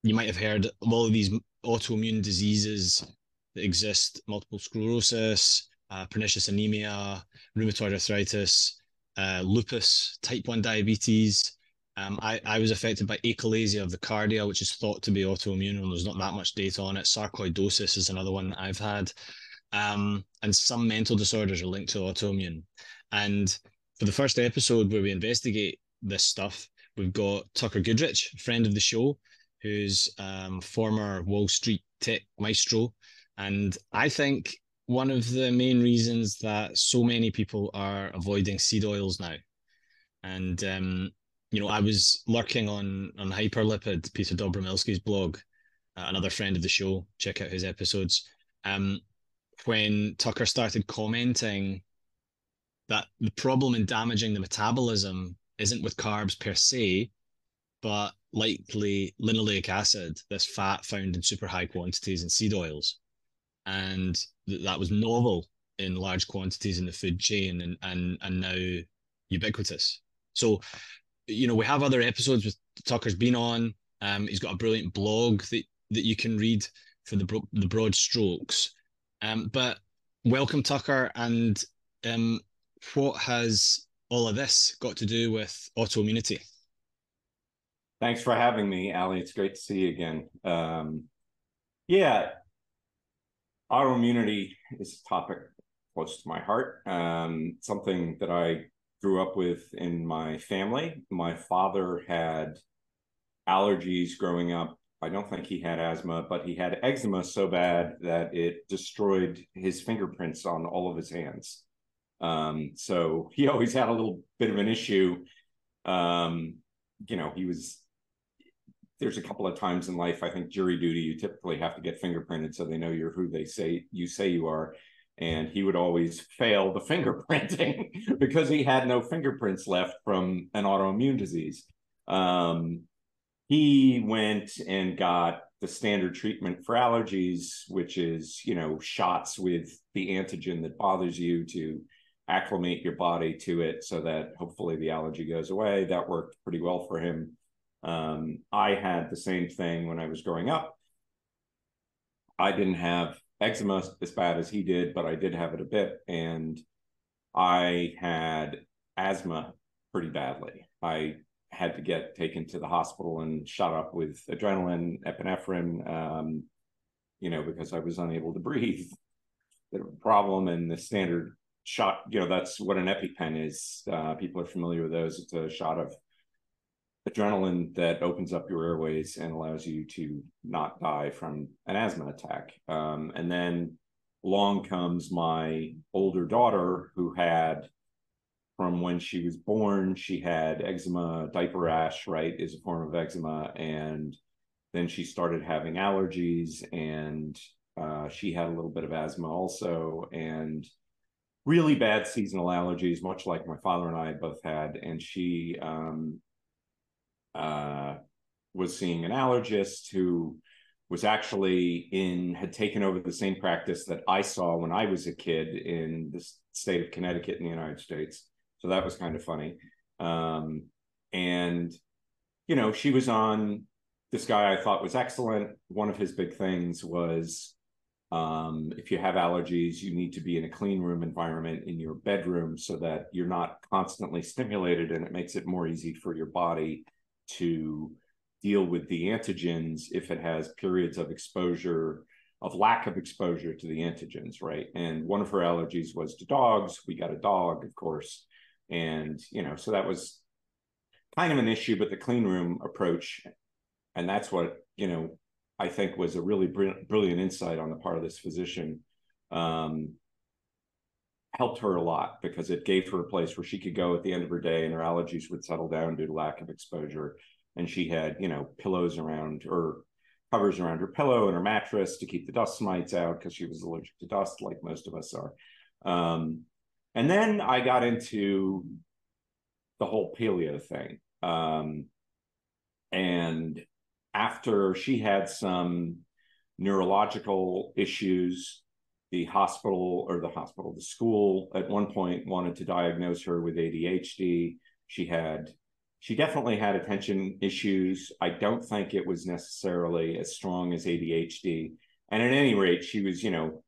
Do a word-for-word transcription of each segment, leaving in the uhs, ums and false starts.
you might have heard of all of these autoimmune diseases that exist: multiple sclerosis, uh, pernicious anemia, rheumatoid arthritis, uh, lupus, type one diabetes. Um, I, I was affected by achalasia of the cardia, which is thought to be autoimmune, and there's not that much data on it. Sarcoidosis is another one that I've had. Um, and some mental disorders are linked to autoimmune. And for the first episode where we investigate this stuff, we've got Tucker Goodrich, friend of the show, who's um, former Wall Street tech maestro. And I think one of the main reasons that so many people are avoiding seed oils now. And um, you know, I was lurking on on Hyperlipid, Peter Dobromilski's blog, uh, another friend of the show. Check out his episodes. Um, when Tucker started commenting that the problem in damaging the metabolism isn't with carbs per se, but likely linoleic acid, this fat found in super high quantities in seed oils. And th- that was novel in large quantities in the food chain, and, and, and now ubiquitous. So, you know, we have other episodes with Tucker's been on. Um, he's got a brilliant blog that, that you can read for the, bro- the broad strokes. Um, but welcome, Tucker. And um, what has all of this got to do with autoimmunity? Thanks for having me, Ali. It's great to see you again. Um, yeah, autoimmunity is a topic close to my heart. Um, something that I grew up with in my family. My father had allergies growing up. I don't think he had asthma, but he had eczema so bad that it destroyed his fingerprints on all of his hands. Um, so he always had a little bit of an issue. Um, you know, he was there's a couple of times in life, I think jury duty, you typically have to get fingerprinted so they know you're who they say you say you are. And he would always fail the fingerprinting because he had no fingerprints left from an autoimmune disease. Um, he went and got the standard treatment for allergies, which is, you know, shots with the antigen that bothers you to acclimate your body to it so that hopefully the allergy goes away. That worked pretty well for him. Um, I had the same thing when I was growing up. I didn't have eczema as bad as he did, but I did have it a bit. And I had asthma pretty badly. I had to get taken to the hospital and shot up with adrenaline, epinephrine, um, you know, because I was unable to breathe. Bit of a problem. And the standard shot, you know, that's what an EpiPen is. Uh, people are familiar with those. It's a shot of adrenaline that opens up your airways and allows you to not die from an asthma attack. Um, and then along comes my older daughter, who had, from when she was born, she had eczema, diaper rash, right, is a form of eczema. And then she started having allergies, and uh, she had a little bit of asthma also, and really bad seasonal allergies, much like my father and I both had. And she um, uh, was seeing an allergist who was actually in, had taken over the same practice that I saw when I was a kid in the state of Connecticut in the United States. So that was kind of funny. Um, and, you know, she was on this guy I thought was excellent. One of his big things was um, if you have allergies, you need to be in a clean room environment in your bedroom so that you're not constantly stimulated, and it makes it more easy for your body to deal with the antigens if it has periods of exposure, of lack of exposure to the antigens, right? And one of her allergies was to dogs. We got a dog, of course. And, you know, so that was kind of an issue, but the clean room approach, and that's what, you know, I think was a really br- brilliant insight on the part of this physician, um, helped her a lot because it gave her a place where she could go at the end of her day and her allergies would settle down due to lack of exposure. And she had, you know, pillows around, or covers around her pillow and her mattress to keep the dust mites out because she was allergic to dust, like most of us are. Um, and then I got into the whole paleo thing. Um, and after she had some neurological issues, the hospital or the hospital, the school at one point wanted to diagnose her with A D H D. She had she definitely had attention issues. I don't think it was necessarily as strong as A D H D. And at any rate, she was, you know,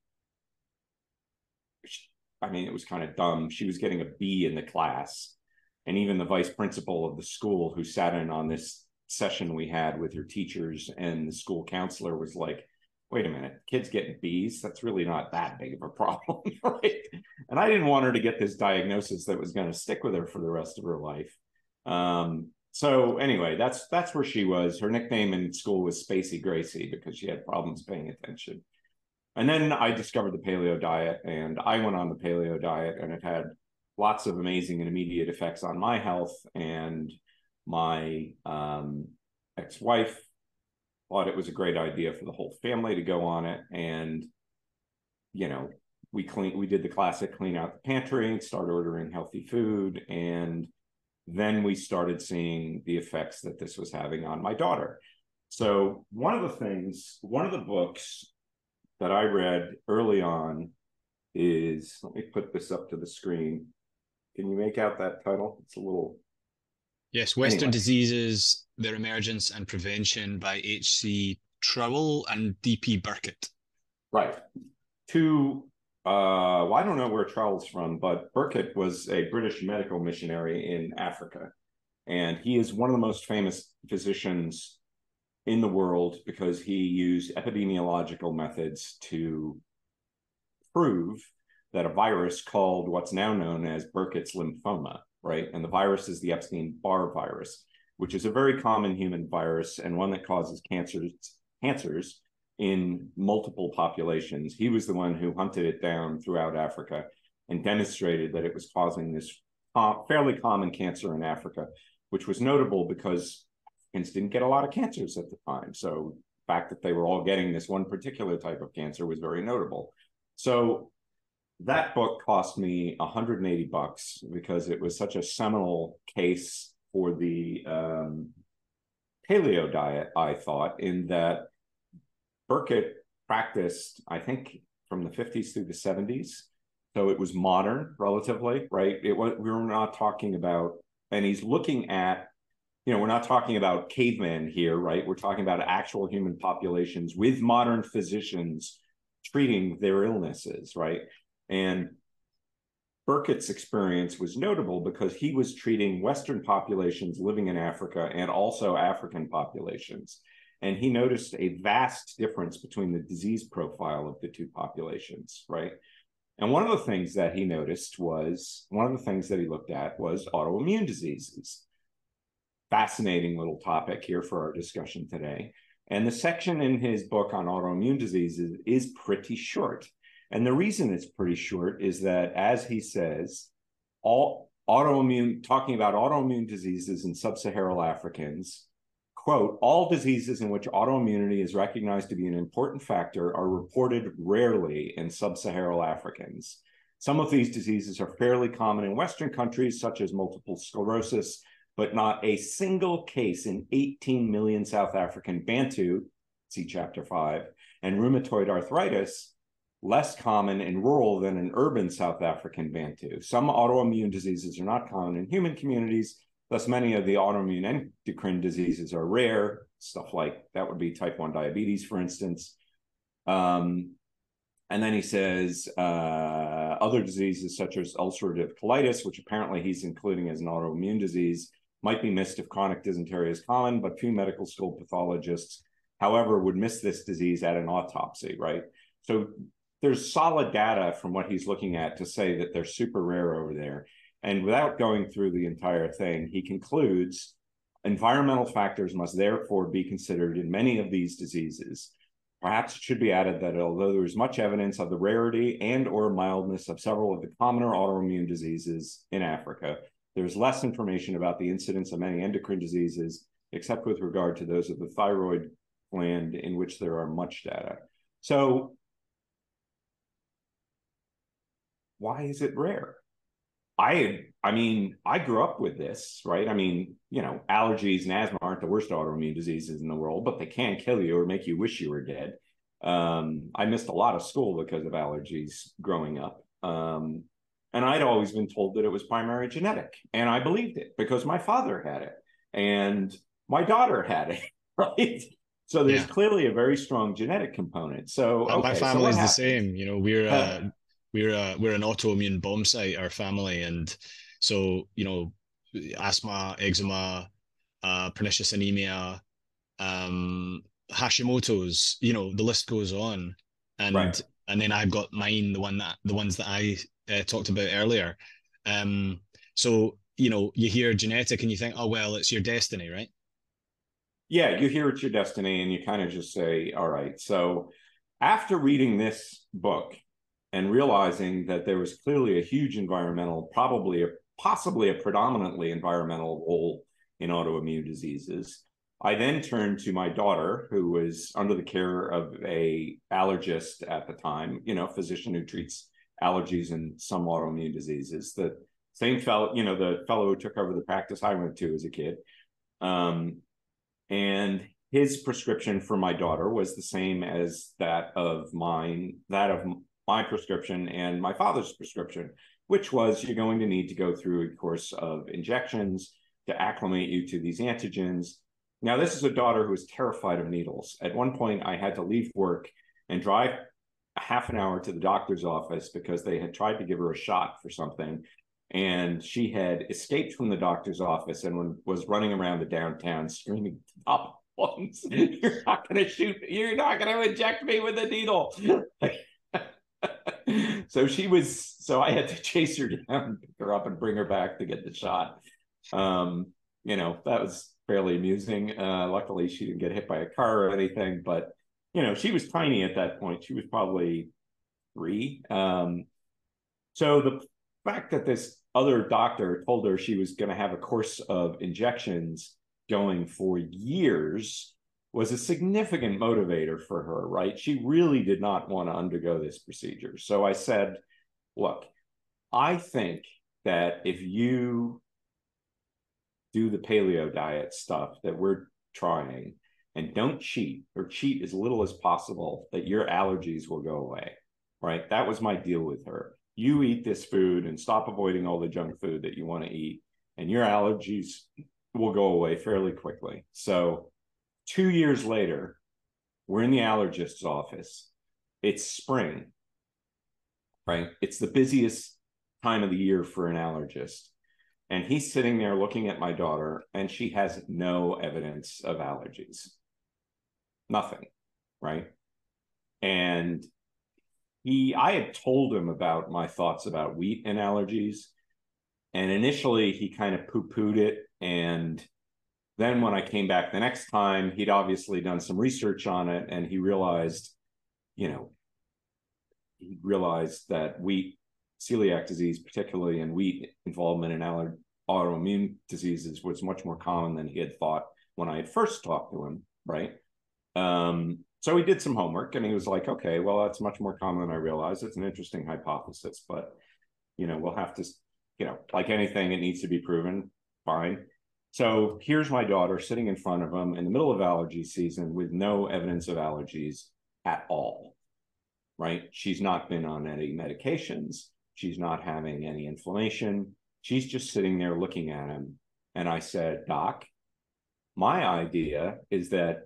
she, I mean, it was kind of dumb. She was getting a B in the class. And even the vice principal of the school, who sat in on this session we had with her teachers and the school counselor, was like, wait a minute, kids getting B's? That's really not that big of a problem, right? And I didn't want her to get this diagnosis that was going to stick with her for the rest of her life. Um, so anyway, that's that's where she was. Her nickname in school was Spacey Gracie because she had problems paying attention. And then I discovered the paleo diet, and I went on the paleo diet, and it had lots of amazing and immediate effects on my health. And my um, ex-wife thought it was a great idea for the whole family to go on it. And, you know, we clean, we did the classic clean out the pantry, start ordering healthy food. And then we started seeing the effects that this was having on my daughter. So one of the things, one of the books that I read early on is, let me put this up to the screen. Can you make out that title? It's a little... Yes, Western anyway. Diseases, Their Emergence and Prevention by H C Trowell and D P Burkitt. Right. Two, uh, well, I don't know where Trowell's from, but Burkitt was a British medical missionary in Africa. And he is one of the most famous physicians in the world because he used epidemiological methods to prove that a virus called what's now known as Burkitt's lymphoma, right? And the virus is the Epstein-Barr virus, which is a very common human virus and one that causes cancers, cancers in multiple populations. He was the one who hunted it down throughout Africa and demonstrated that it was causing this fairly common cancer in Africa, which was notable because Africans didn't get a lot of cancers at the time. So the fact that they were all getting this one particular type of cancer was very notable. So that book cost me one hundred eighty bucks because it was such a seminal case for the um, paleo diet, I thought, in that Burkitt practiced, I think, from the fifties through the seventies. So it was modern, relatively, right? It was, we were not talking about, and he's looking at, you know, we're not talking about cavemen here, right? We're talking about actual human populations with modern physicians treating their illnesses, right? And Burkitt's experience was notable because he was treating Western populations living in Africa and also African populations. And he noticed a vast difference between the disease profile of the two populations, right? And one of the things that he noticed was, one of the things that he looked at was autoimmune diseases. Fascinating little topic here for our discussion today. And the section in his book on autoimmune diseases is pretty short. And the reason it's pretty short is that, as he says, all autoimmune, talking about autoimmune diseases in sub-Saharan Africans, quote, all diseases in which autoimmunity is recognized to be an important factor are reported rarely in sub-Saharan Africans. Some of these diseases are fairly common in Western countries, such as multiple sclerosis, but not a single case in eighteen million South African Bantu, see chapter five, and rheumatoid arthritis, less common in rural than in urban South African Bantu. Some autoimmune diseases are not common in human communities, thus many of the autoimmune endocrine diseases are rare, stuff like that would be type one diabetes, for instance. Um, and then he says uh, other diseases such as ulcerative colitis, which apparently he's including as an autoimmune disease, might be missed if chronic dysentery is common, but few medical school pathologists, however, would miss this disease at an autopsy, right? So there's solid data from what he's looking at to say that they're super rare over there. And without going through the entire thing, he concludes environmental factors must therefore be considered in many of these diseases. Perhaps it should be added that although there is much evidence of the rarity and or mildness of several of the commoner autoimmune diseases in Africa, there's less information about the incidence of many endocrine diseases, except with regard to those of the thyroid gland, in which there are much data. So why is it rare? I, I mean, I grew up with this, right? I mean, you know, allergies and asthma aren't the worst autoimmune diseases in the world, but they can kill you or make you wish you were dead. Um, I missed a lot of school because of allergies growing up. Um, and I'd always been told that it was primary genetic. And I believed it because my father had it. and my daughter had it, right? So there's Yeah. clearly a very strong genetic component. So, Uh, my okay, so family what is the happened? same. You know, we're Huh, uh we're uh we're an autoimmune bomb site, our family, and so you know, asthma, eczema, uh, pernicious anemia, um, Hashimoto's. You know, the list goes on, right. and and then I've got mine, the one that the ones that I uh, talked about earlier. Um, so you know, you hear genetic and you think, oh well, it's your destiny, right? Yeah, you hear it's your destiny and you kind of just say, all right. So after reading this book and realizing that there was clearly a huge environmental, probably a possibly a predominantly environmental role in autoimmune diseases, I then turned to my daughter, who was under the care of a allergist at the time, you know, physician who treats allergies and some autoimmune diseases. The same fellow, you know, the fellow who took over the practice I went to as a kid. Um, and his prescription for my daughter was the same as that of mine, that of my prescription and my father's prescription, which was you're going to need to go through a course of injections to acclimate you to these antigens. Now, this is a daughter who is terrified of needles. At one point, I had to leave work and drive a half an hour to the doctor's office because they had tried to give her a shot for something. And she had escaped from the doctor's office and was running around the downtown screaming to the top lungs, "You're not going to shoot me. You're not going to inject me with a needle." So she was, so I had to chase her down, pick her up and bring her back to get the shot. Um, you know, that was fairly amusing. Uh, luckily, she didn't get hit by a car or anything, but, you know, she was tiny at that point. She was probably three. Um, so the fact that this other doctor told her she was going to have a course of injections going for years was a significant motivator for her, right? She really did not want to undergo this procedure. So I said, look, I think that if you do the paleo diet stuff that we're trying and don't cheat or cheat as little as possible, that your allergies will go away, right? That was my deal with her. You eat this food and stop avoiding all the junk food that you want to eat, and your allergies will go away fairly quickly. So two years later, we're in the allergist's office. It's spring, right? It's the busiest time of the year for an allergist. And he's sitting there looking at my daughter, and she has no evidence of allergies. Nothing, right? And he, I had told him about my thoughts about wheat and allergies. And initially, he kind of poo-pooed it. And then when I came back the next time, he'd obviously done some research on it, and he realized, you know, he realized that wheat, celiac disease, particularly in wheat involvement in aller- autoimmune diseases, was much more common than he had thought when I had first talked to him, right? Um, so he did some homework, and he was like, okay, well, that's much more common than I realized. It's an interesting hypothesis, but, you know, we'll have to, you know, like anything, it needs to be proven. Fine. So here's my daughter sitting in front of him in the middle of allergy season with no evidence of allergies at all, right? She's not been on any medications. She's not having any inflammation. She's just sitting there looking at him. And I said, Doc, my idea is that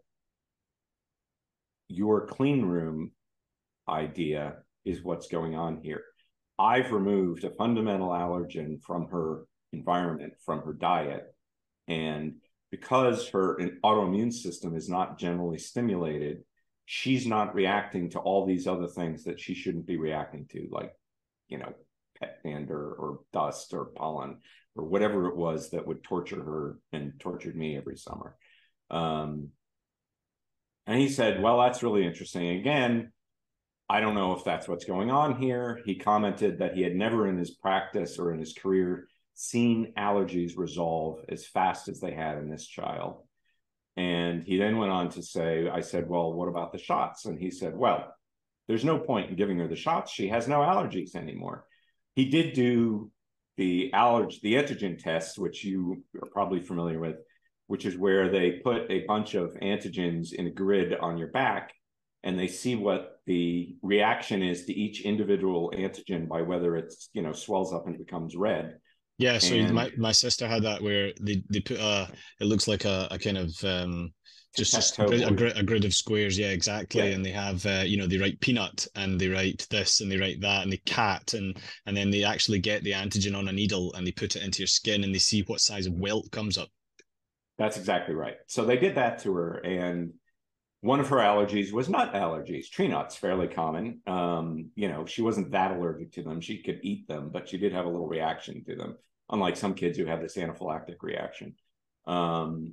your clean room idea is what's going on here. I've removed a fundamental allergen from her environment, from her diet. And because her autoimmune system is not generally stimulated, she's not reacting to all these other things that she shouldn't be reacting to, like, you know, pet dander or dust or pollen or whatever it was that would torture her and tortured me every summer. Um, and he said, well, that's really interesting. Again, I don't know if that's what's going on here. He commented that he had never in his practice or in his career seen allergies resolve as fast as they had in this child. And he then went on to say, I said, well, what about the shots? And he said, well, there's no point in giving her the shots. She has no allergies anymore. He did do the allergy, the antigen test, which you are probably familiar with, which is where they put a bunch of antigens in a grid on your back, and they see what the reaction is to each individual antigen by whether it's, you know, swells up and becomes red. Yeah, so And my my sister had that where they they put a it looks like a, a kind of um just just tic-tac-toe grid, a board. grid a grid of squares, yeah, exactly. Yeah, And they have uh, you know they write peanut and they write this and they write that and they cat and and then they actually get the antigen on a needle and they put it into your skin and they see what size of welt comes up. that's exactly right. So they did that to her, and one of her allergies was nut allergies. Tree nuts, fairly common. Um, you know, she wasn't that allergic to them. She could eat them, but she did have a little reaction to them, unlike some kids who have this anaphylactic reaction. Um,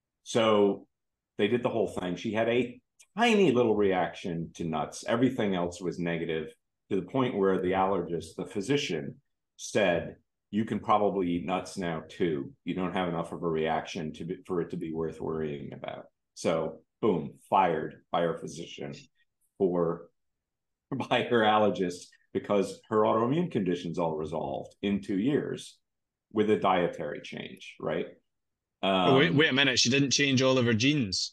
so they did the whole thing. She had a tiny little reaction to nuts. Everything else was negative, to the point where the allergist, the physician, said, you can probably eat nuts now too. You don't have enough of a reaction to be, for it to be worth worrying about. So boom, fired by her physician for by her allergist, because her autoimmune conditions all resolved in two years with a dietary change, right? Oh, wait, Um, wait a minute, she didn't change all of her genes.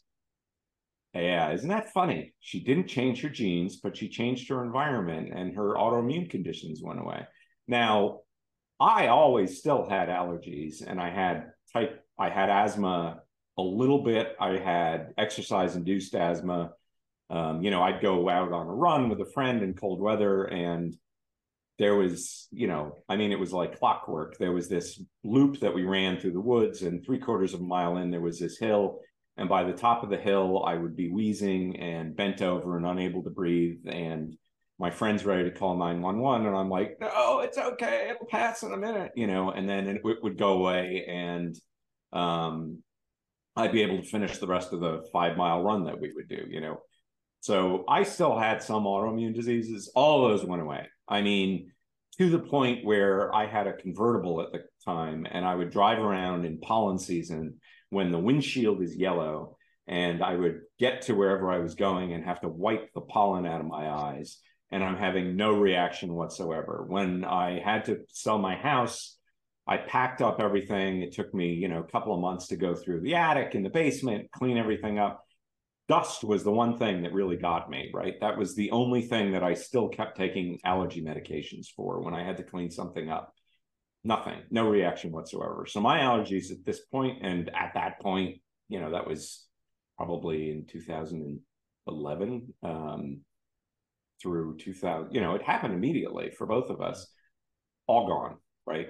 yeah, isn't that funny? She didn't change her genes, but she changed her environment and her autoimmune conditions went away. Now, I always still had allergies, and I had type I had asthma a little bit. I had exercise induced asthma. Um, you know, I'd go out on a run with a friend in cold weather, and there was, you know, I mean, it was like clockwork. There was this loop that we ran through the woods, and three quarters of a mile in, there was this hill. And by the top of the hill, I would be wheezing and bent over and unable to breathe. And my friend's ready to call nine one one. And I'm like, no, it's okay. It'll pass in a minute, you know, and then it, it would go away. And um, I'd be able to finish the rest of the five mile run that we would do, you know. So I still had some autoimmune diseases. All those went away. I mean, to the point where I had a convertible at the time, and I would drive around in pollen season when the windshield is yellow, and I would get to wherever I was going and have to wipe the pollen out of my eyes, and I'm having no reaction whatsoever. When I had to sell my house, I packed up everything. It took me, you know, a couple of months to go through the attic and the basement, clean everything up. Dust was the one thing that really got me, right? That was the only thing that I still kept taking allergy medications for when I had to clean something up. Nothing, no reaction whatsoever. So my allergies at this point, and at that point, you know, that was probably in two thousand eleven um, through two thousand, you know, it happened immediately for both of us, all gone, right?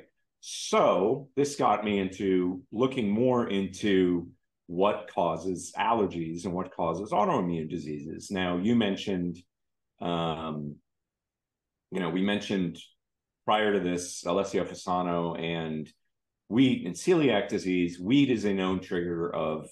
So this got me into looking more into what causes allergies and what causes autoimmune diseases. Now, you mentioned, um, you know, we mentioned prior to this Alessio Fasano and wheat and celiac disease. Wheat is a known trigger of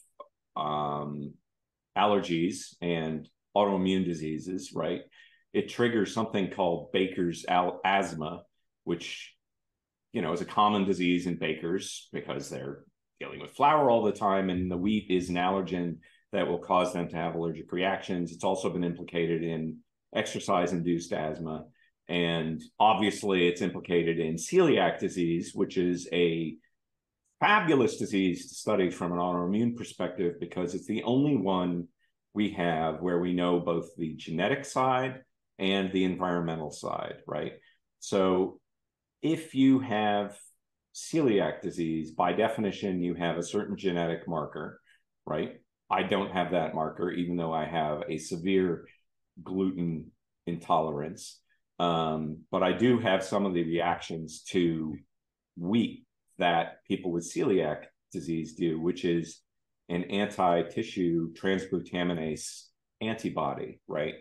um, allergies and autoimmune diseases, right? It triggers something called Baker's asthma, which, you know, is a common disease in bakers because they're dealing with flour all the time, and the wheat is an allergen that will cause them to have allergic reactions. It's also been implicated in exercise-induced asthma, and obviously it's implicated in celiac disease, which is a fabulous disease to study from an autoimmune perspective because it's the only one we have where we know both the genetic side and the environmental side, right? So if you have celiac disease, by definition, you have a certain genetic marker, right? I don't have that marker, even though I have a severe gluten intolerance. Um, but I do have some of the reactions to wheat that people with celiac disease do, which is an anti-tissue transglutaminase antibody, right?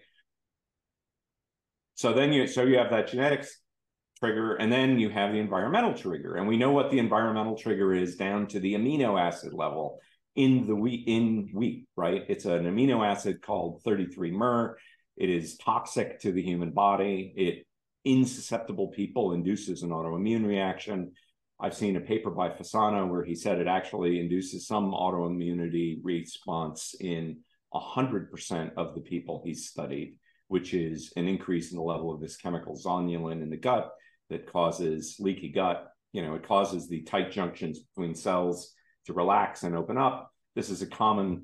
So then you, so you have that genetics trigger, and then you have the environmental trigger, and we know what the environmental trigger is down to the amino acid level in the wheat in wheat, right? It's an amino acid called thirty-three mer. It is toxic to the human body. It, in susceptible people, induces an autoimmune reaction. I've seen a paper by Fasano where he said it actually induces some autoimmunity response in one hundred percent of the people he's studied, which is an increase in the level of this chemical zonulin in the gut that causes leaky gut. You know, it causes the tight junctions between cells to relax and open up. This is a common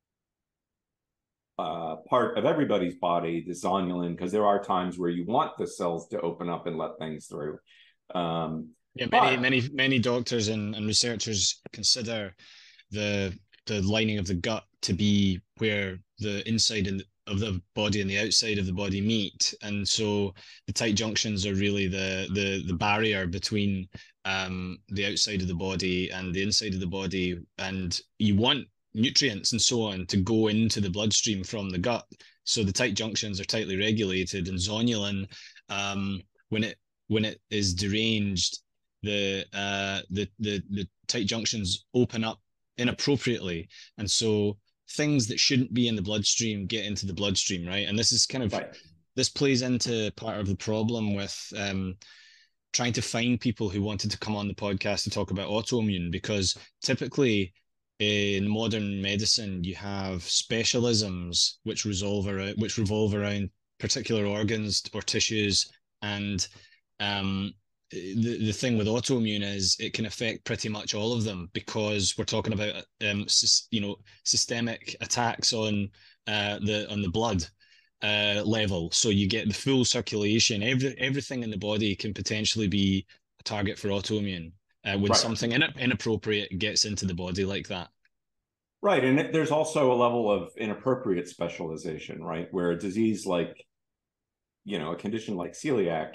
uh, part of everybody's body, the zonulin, because there are times where you want the cells to open up and let things through. Um, Yeah, many, But many, many doctors and, and researchers consider the the lining of the gut to be where the inside and of the body and the outside of the body meet, and so the tight junctions are really the the the barrier between um, the outside of the body and the inside of the body, and you want nutrients and so on to go into the bloodstream from the gut. So the tight junctions are tightly regulated, and zonulin, um, when it when it is deranged, the uh, the the the tight junctions open up inappropriately, and so things that shouldn't be in the bloodstream get into the bloodstream, right? And this is kind of right, this plays into part of the problem with um, trying to find people who wanted to come on the podcast to talk about autoimmune, because typically in modern medicine you have specialisms which resolve around which revolve around particular organs or tissues, and um, the, the thing with autoimmune is it can affect pretty much all of them, because we're talking about um, you know, systemic attacks on uh, the on the blood uh, level. So you get the full circulation. Every everything in the body can potentially be a target for autoimmune uh, when right, something in, inappropriate gets into the body like that. right. And it, there's also a level of inappropriate specialization, right? Where a disease like, you know, a condition like celiac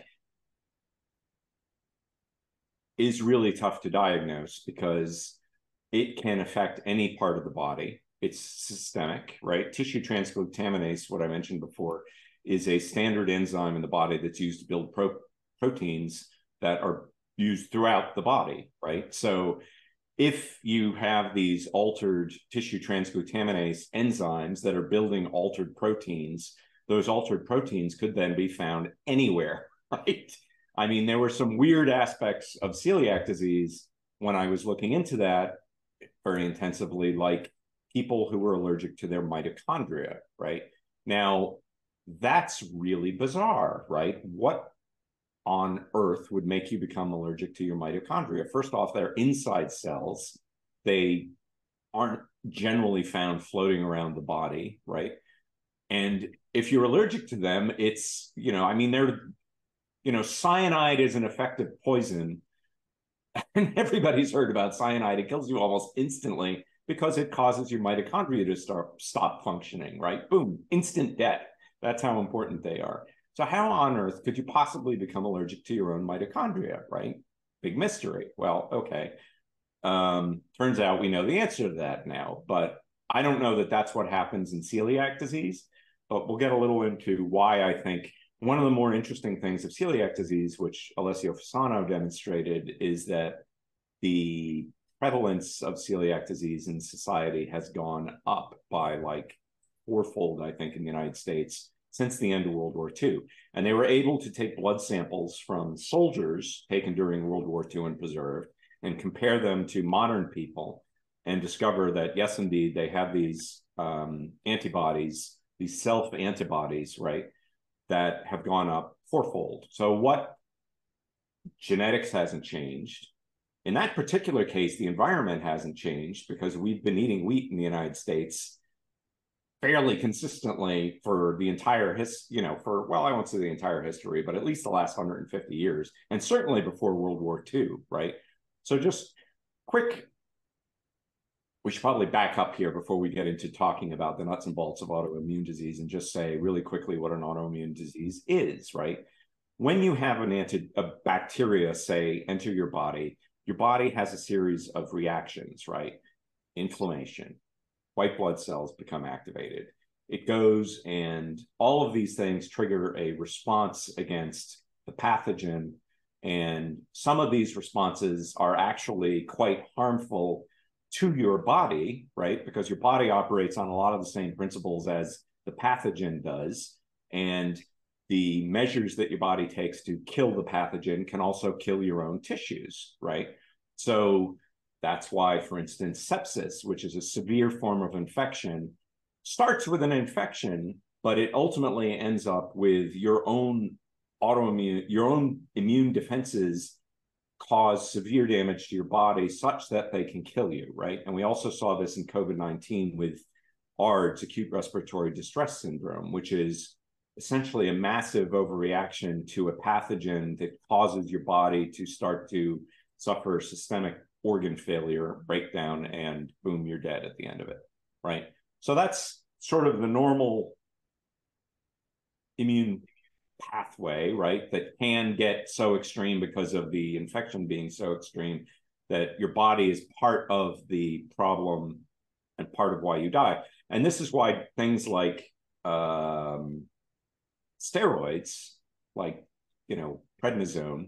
is really tough to diagnose because it can affect any part of the body. It's systemic, right? Tissue transglutaminase, what I mentioned before, is a standard enzyme in the body that's used to build pro- proteins that are used throughout the body, right? So if you have these altered tissue transglutaminase enzymes that are building altered proteins, those altered proteins could then be found anywhere, right? I mean, there were some weird aspects of celiac disease when I was looking into that very intensively, like people who were allergic to their mitochondria, right? Now, that's really bizarre, right? What on earth would make you become allergic to your mitochondria? First off, they're inside cells. They aren't generally found floating around the body, right? And if you're allergic to them, it's, you know, I mean, they're, you know, cyanide is an effective poison. And everybody's heard about cyanide. It kills you almost instantly because it causes your mitochondria to start stop functioning, right? Boom, instant death. That's how important they are. So how on earth could you possibly become allergic to your own mitochondria, right? Big mystery. Well, okay. Um, turns out we know the answer to that now, but I don't know that that's what happens in celiac disease, but we'll get a little into why I think one of the more interesting things of celiac disease, which Alessio Fasano demonstrated, is that the prevalence of celiac disease in society has gone up by like fourfold, I think, in the United States since the end of World War Two. And they were able to take blood samples from soldiers taken during World War Two and preserved and compare them to modern people and discover that, yes, indeed, they have these um, antibodies, these self-antibodies, right, that have gone up fourfold. So what genetics hasn't changed. In that particular case, the environment hasn't changed because we've been eating wheat in the United States fairly consistently for the entire his, you know, for, well, I won't say the entire history, but at least the last one hundred fifty years, and certainly before World War Two, right? So just quick, we should probably back up here before we get into talking about the nuts and bolts of autoimmune disease and just say really quickly what an autoimmune disease is, right? When you have an anti, a bacteria, say, enter your body, your body has a series of reactions, right? Inflammation, white blood cells become activated. It goes and all of these things trigger a response against the pathogen. And some of these responses are actually quite harmful to your body, right? Because your body operates on a lot of the same principles as the pathogen does. And the measures that your body takes to kill the pathogen can also kill your own tissues, right? So that's why, for instance, sepsis, which is a severe form of infection, starts with an infection, but it ultimately ends up with your own autoimmune, your own immune defenses cause severe damage to your body such that they can kill you, right? And we also saw this in COVID nineteen with A R D S, acute respiratory distress syndrome, which is essentially a massive overreaction to a pathogen that causes your body to start to suffer systemic organ failure, breakdown, and boom, you're dead at the end of it, right? So that's sort of the normal immune pathway, right? That can get so extreme because of the infection being so extreme that your body is part of the problem and part of why you die. And this is why things like um, steroids, like, you know, prednisone,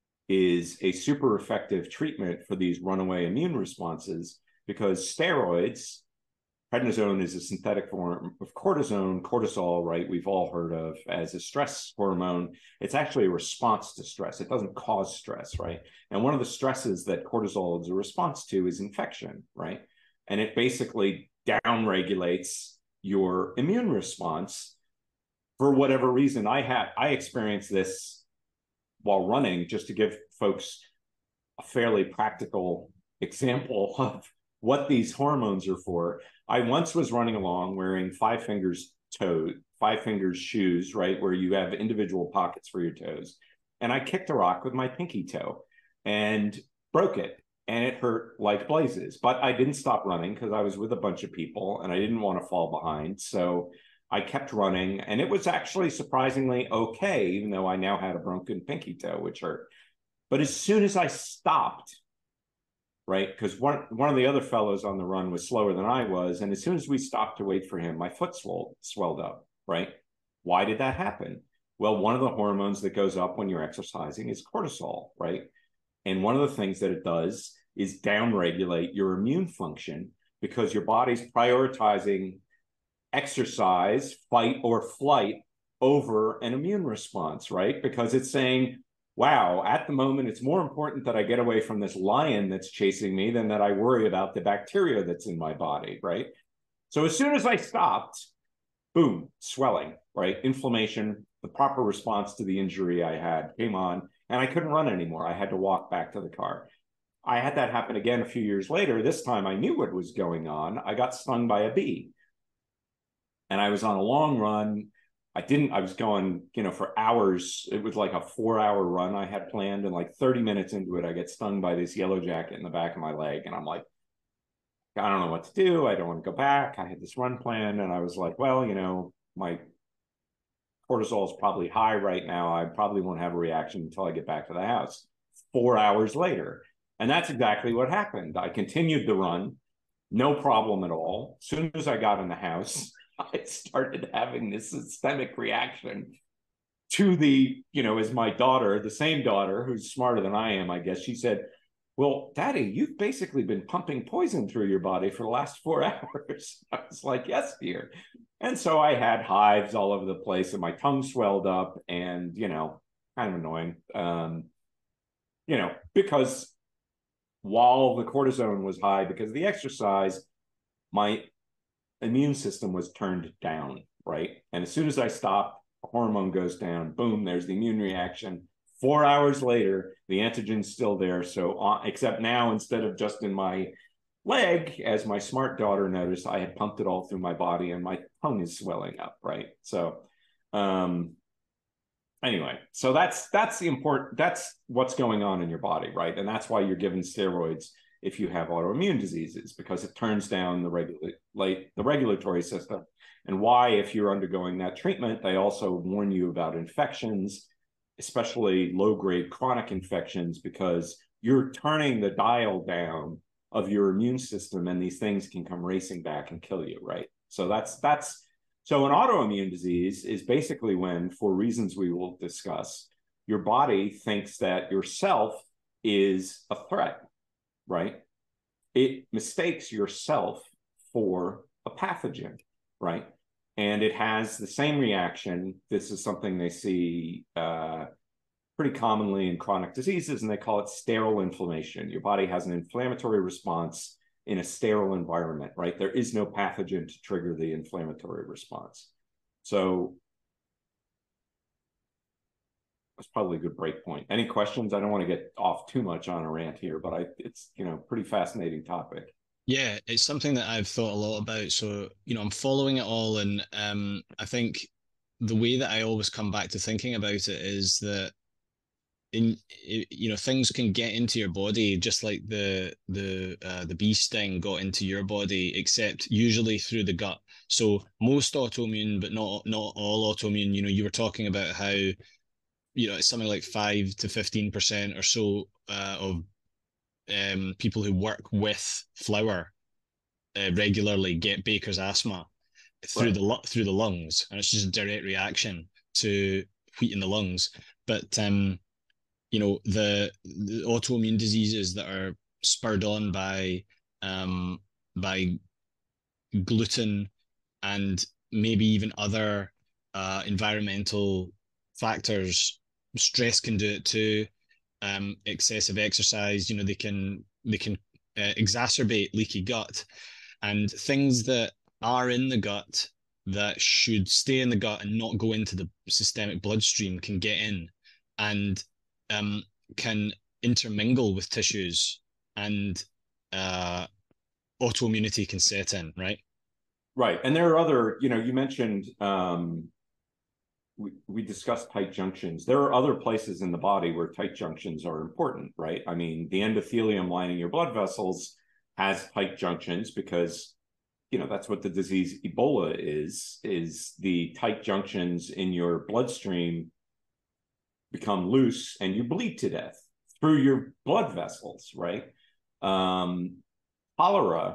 is a super effective treatment for these runaway immune responses, because steroids, prednisone is a synthetic form of cortisone, cortisol, right? We've all heard of as a stress hormone. It's actually a response to stress. It doesn't cause stress, right? And one of the stresses that cortisol is a response to is infection, right? And it basically downregulates your immune response for whatever reason. I had, I experienced this while running, just to give folks a fairly practical example of what these hormones are for. I once was running along wearing five fingers toe, five fingers shoes, right, where you have individual pockets for your toes. And I kicked a rock with my pinky toe and broke it. And it hurt like blazes. But I didn't stop running because I was with a bunch of people and I didn't want to fall behind. So I kept running, and it was actually surprisingly okay, even though I now had a broken pinky toe, which hurt. But as soon as I stopped, right, because one, one of the other fellows on the run was slower than I was, and as soon as we stopped to wait for him, my foot swelled, swelled up, right? Why did that happen? Well, one of the hormones that goes up when you're exercising is cortisol, right? And one of the things that it does is downregulate your immune function, because your body's prioritizing exercise, fight or flight over an immune response, right? Because it's saying, wow, at the moment, it's more important that I get away from this lion that's chasing me than that I worry about the bacteria that's in my body, right? So as soon as I stopped, boom, swelling, right? Inflammation, the proper response to the injury I had came on, and I couldn't run anymore. I had to walk back to the car. I had that happen again a few years later. This time I knew what was going on. I got stung by a bee. And I was on a long run. I didn't, I was going, you know, for hours. It was like a four hour run I had planned. And like thirty minutes into it, I get stung by this yellow jacket in the back of my leg. And I'm like, I don't know what to do. I don't want to go back. I had this run plan. And I was like, well, you know, my cortisol is probably high right now. I probably won't have a reaction until I get back to the house. Four hours later. And that's exactly what happened. I continued the run, no problem at all. As soon as I got in the house, I started having this systemic reaction to the, you know, as my daughter, the same daughter who's smarter than I am, I guess, she said, well, Daddy, you've basically been pumping poison through your body for the last four hours. I was like, yes, dear. And so I had hives all over the place and my tongue swelled up and, you know, kind of annoying, um, you know, because while the cortisone was high because of the exercise, my immune system was turned down, right? And as soon as I stopped, the hormone goes down, boom, there's the immune reaction. Four hours later, the antigen's still there. So, uh, except now, instead of just in my leg, as my smart daughter noticed, I had pumped it all through my body and my tongue is swelling up, right? So, um, anyway, so that's, that's the important, that's what's going on in your body, right? And that's why you're given steroids if you have autoimmune diseases, because it turns down the regula- like the regulatory system. And why, if you're undergoing that treatment, they also warn you about infections, especially low-grade chronic infections, because you're turning the dial down of your immune system and these things can come racing back and kill you, right? So that's, that's, so an autoimmune disease is basically when, for reasons we will discuss, your body thinks that yourself is a threat, right? It mistakes yourself for a pathogen, right? And it has the same reaction. This is something they see uh, pretty commonly in chronic diseases, and they call it sterile inflammation. Your body has an inflammatory response in a sterile environment, right? There is no pathogen to trigger the inflammatory response. So that's probably a good break point. Any questions? I don't want to get off too much on a rant here, but I, it's, you know, pretty fascinating topic. Yeah, it's something that I've thought a lot about. So, you know, I'm following it all, and um, I think the way that I always come back to thinking about it is that in you know things can get into your body just like the the uh, the bee sting got into your body, except usually through the gut. So most autoimmune, but not not all autoimmune. You know, you were talking about how you know it's something like five to fifteen percent or so uh, of um, people who work with flour uh, regularly get Baker's asthma through Right. the through the lungs, and it's just a direct reaction to wheat in the lungs. But um, you know, the, the autoimmune diseases that are spurred on by um, by gluten and maybe even other uh, environmental factors. Stress can do it too. Um, excessive exercise, you know, they can they can uh, exacerbate leaky gut, and things that are in the gut that should stay in the gut and not go into the systemic bloodstream can get in and um, can intermingle with tissues, and uh, autoimmunity can set in, right? Right. And there are other, you know, you mentioned um, we, we discussed tight junctions. There are other places in the body where tight junctions are important, right? I mean, the endothelium lining your blood vessels has tight junctions because, you know, that's what the disease Ebola is, is the tight junctions in your bloodstream become loose and you bleed to death through your blood vessels, right? Um, cholera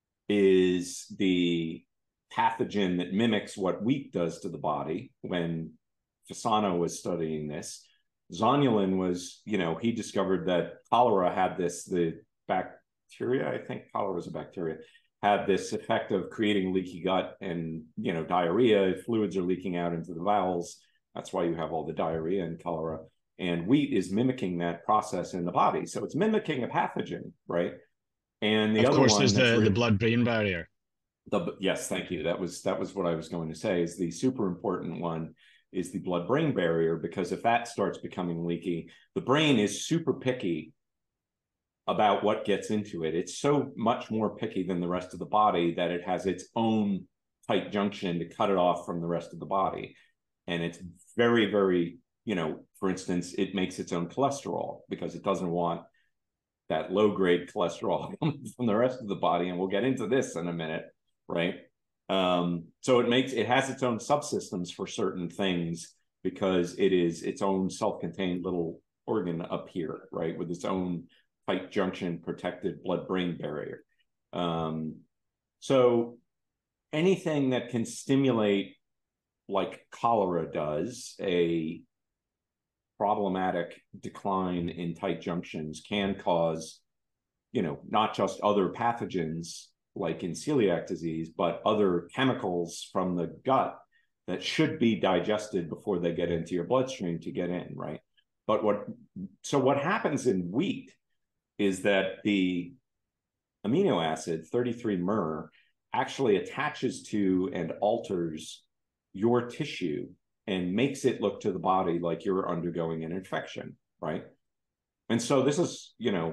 is the pathogen that mimics what wheat does to the body. When Fasano was studying this, Zonulin was, you know, he discovered that cholera had this, the bacteria, I think cholera is a bacteria, had this effect of creating leaky gut and, you know, diarrhea. Fluids are leaking out into the bowels. That's why you have all the diarrhea and cholera. And wheat is mimicking that process in the body. So it's mimicking a pathogen, right? And the Of other course, one there's that's the the re- blood-brain barrier. the yes, thank you. That was that was what I was going to say. Is the super important one is the blood-brain barrier, because if that starts becoming leaky, the brain is super picky about what gets into it. It's so much more picky than the rest of the body that it has its own tight junction to cut it off from the rest of the body. And it's very, very, you know, for instance, it makes its own cholesterol because it doesn't want that low grade cholesterol from the rest of the body. And we'll get into this in a minute, right? Um, so it makes, it has its own subsystems for certain things because it is its own self-contained little organ up here, right? With its own tight junction protected blood-brain barrier. Um, so anything that can stimulate, like cholera does, a problematic decline in tight junctions can cause, you know, not just other pathogens like in celiac disease, but other chemicals from the gut that should be digested before they get into your bloodstream to get in, right? But what, so what happens in wheat is that the amino acid thirty-three mer actually attaches to and alters your tissue and makes it look to the body like you're undergoing an infection, right? And so this is, you know,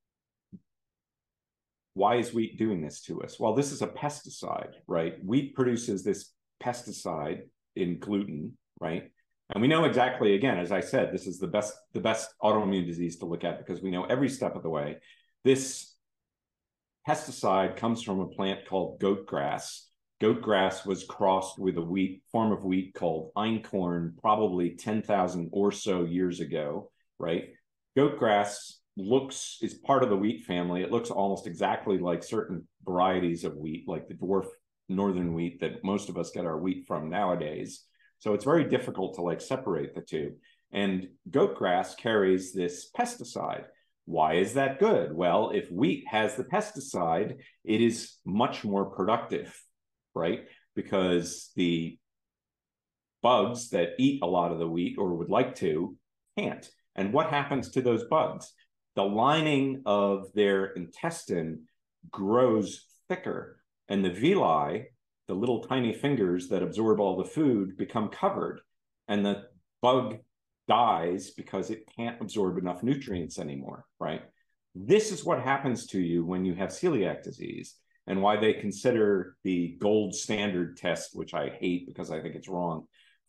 why is wheat doing this to us? Well, this is a pesticide, right? Wheat produces this pesticide in gluten, right? And we know exactly, again, as I said, this is the best, the best autoimmune disease to look at because we know every step of the way. This pesticide comes from a plant called goat grass. Goat grass was crossed with a wheat form of wheat called einkorn, probably ten thousand or so years ago, right? Goat grass looks, is part of the wheat family. It looks almost exactly like certain varieties of wheat, like the dwarf northern wheat that most of us get our wheat from nowadays. So it's very difficult to like separate the two. And goat grass carries this pesticide. Why is that good? Well, if wheat has the pesticide, it is much more productive, right? Because the bugs that eat a lot of the wheat or would like to can't. And what happens to those bugs? The lining of their intestine grows thicker, and the villi, the little tiny fingers that absorb all the food, become covered, and the bug dies because it can't absorb enough nutrients anymore, right? This is what happens to you when you have celiac disease, and why they consider the gold standard test, which I hate because I think it's wrong,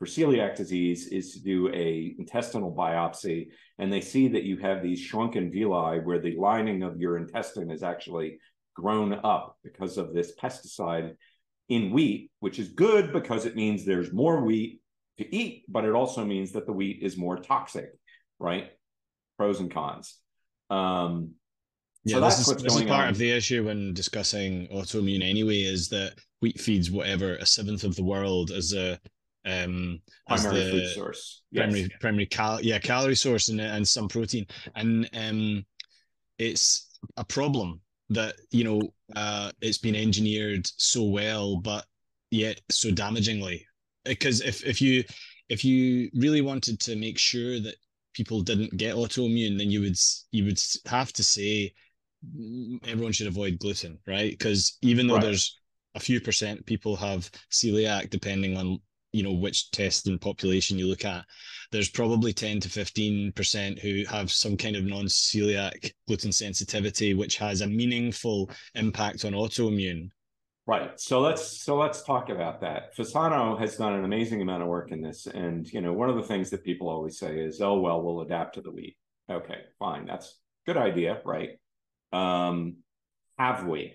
for celiac disease is to do a intestinal biopsy, and they see that you have these shrunken villi where the lining of your intestine is actually grown up because of this pesticide in wheat, which is good because it means there's more wheat to eat, but it also means that the wheat is more toxic, right? Pros and cons. Um, Yeah, so this that's is what's this is going part on. of the issue when discussing autoimmune anyway, is that wheat feeds whatever a seventh of the world as a um as Primary food the source. Yes. primary primary cal yeah calorie source, and and some protein, and um it's a problem that, you know, uh it's been engineered so well but yet so damagingly, because if if you if you really wanted to make sure that people didn't get autoimmune, then you would you would have to say everyone should avoid gluten, right? Because even though Right. there's a few percent people have celiac, depending on, you know, which test and population you look at, there's probably ten to fifteen percent who have some kind of non-celiac gluten sensitivity, which has a meaningful impact on autoimmune. Right. So let's so let's talk about that. Fasano has done an amazing amount of work in this. And you know, one of the things that people always say is, oh, well, we'll adapt to the wheat. Okay, fine. That's a good idea, right? Um, have we?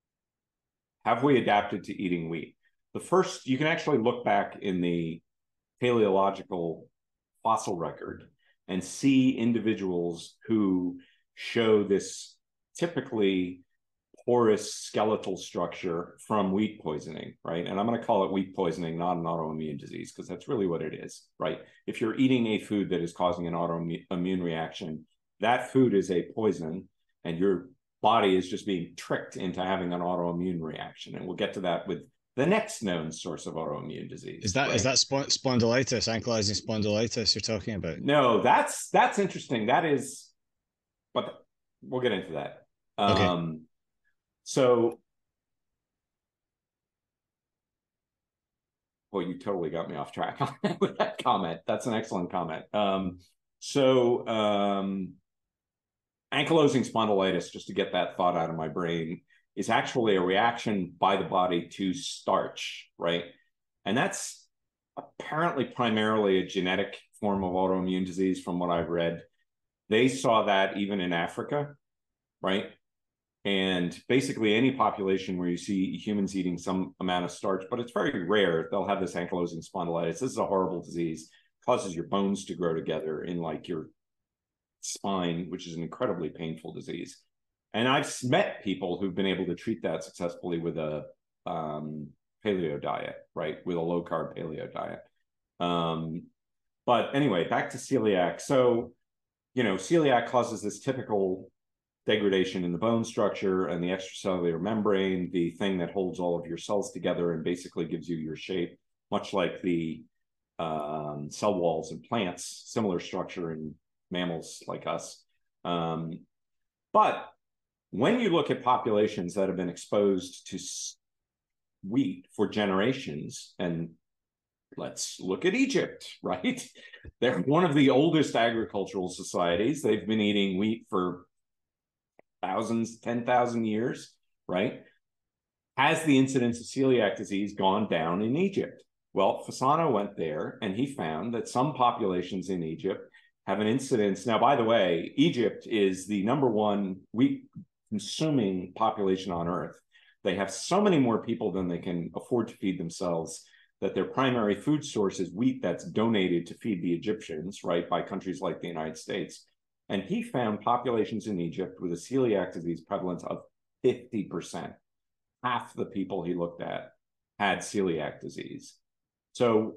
Have we adapted to eating wheat? The first, you can actually look back in the paleological fossil record and see individuals who show this typically porous skeletal structure from wheat poisoning, right? And I'm going to call it wheat poisoning, not an autoimmune disease, because that's really what it is, right? If you're eating a food that is causing an autoimmune reaction, that food is a poison, and your body is just being tricked into having an autoimmune reaction. And we'll get to that with the next known source of autoimmune disease. Is that right? is that spondylitis, ankylosing spondylitis you're talking about? No, that's that's interesting. That is, but we'll get into that. Okay. Um, so, well, you totally got me off track with that comment. That's an excellent comment. Um, so, um, ankylosing spondylitis, just to get that thought out of my brain, is actually a reaction by the body to starch, right? And that's apparently primarily a genetic form of autoimmune disease, from what I've read. They saw that even in Africa, right? And basically any population where you see humans eating some amount of starch, but it's very rare, they'll have this ankylosing spondylitis. This is a horrible disease. It causes your bones to grow together in like your spine, which is an incredibly painful disease. And I've met people who've been able to treat that successfully with a um, paleo diet, right? With a low carb paleo diet. Um, but anyway, back to celiac. So, you know, celiac causes this typical degradation in the bone structure and the extracellular membrane, the thing that holds all of your cells together and basically gives you your shape, much like the um, cell walls in plants, similar structure in mammals like us. Um, but when you look at populations that have been exposed to wheat for generations, and let's look at Egypt, right? They're one of the oldest agricultural societies. They've been eating wheat for thousands, ten thousand years, right? Has the incidence of celiac disease gone down in Egypt? Well, Fasano went there and he found that some populations in Egypt have an incidence. Now, by the way, Egypt is the number one wheat consuming population on earth. They have so many more people than they can afford to feed themselves that their primary food source is wheat that's donated to feed the Egyptians, right, by countries like the United States. And he found populations in Egypt with a celiac disease prevalence of fifty percent. Half the people he looked at had celiac disease. So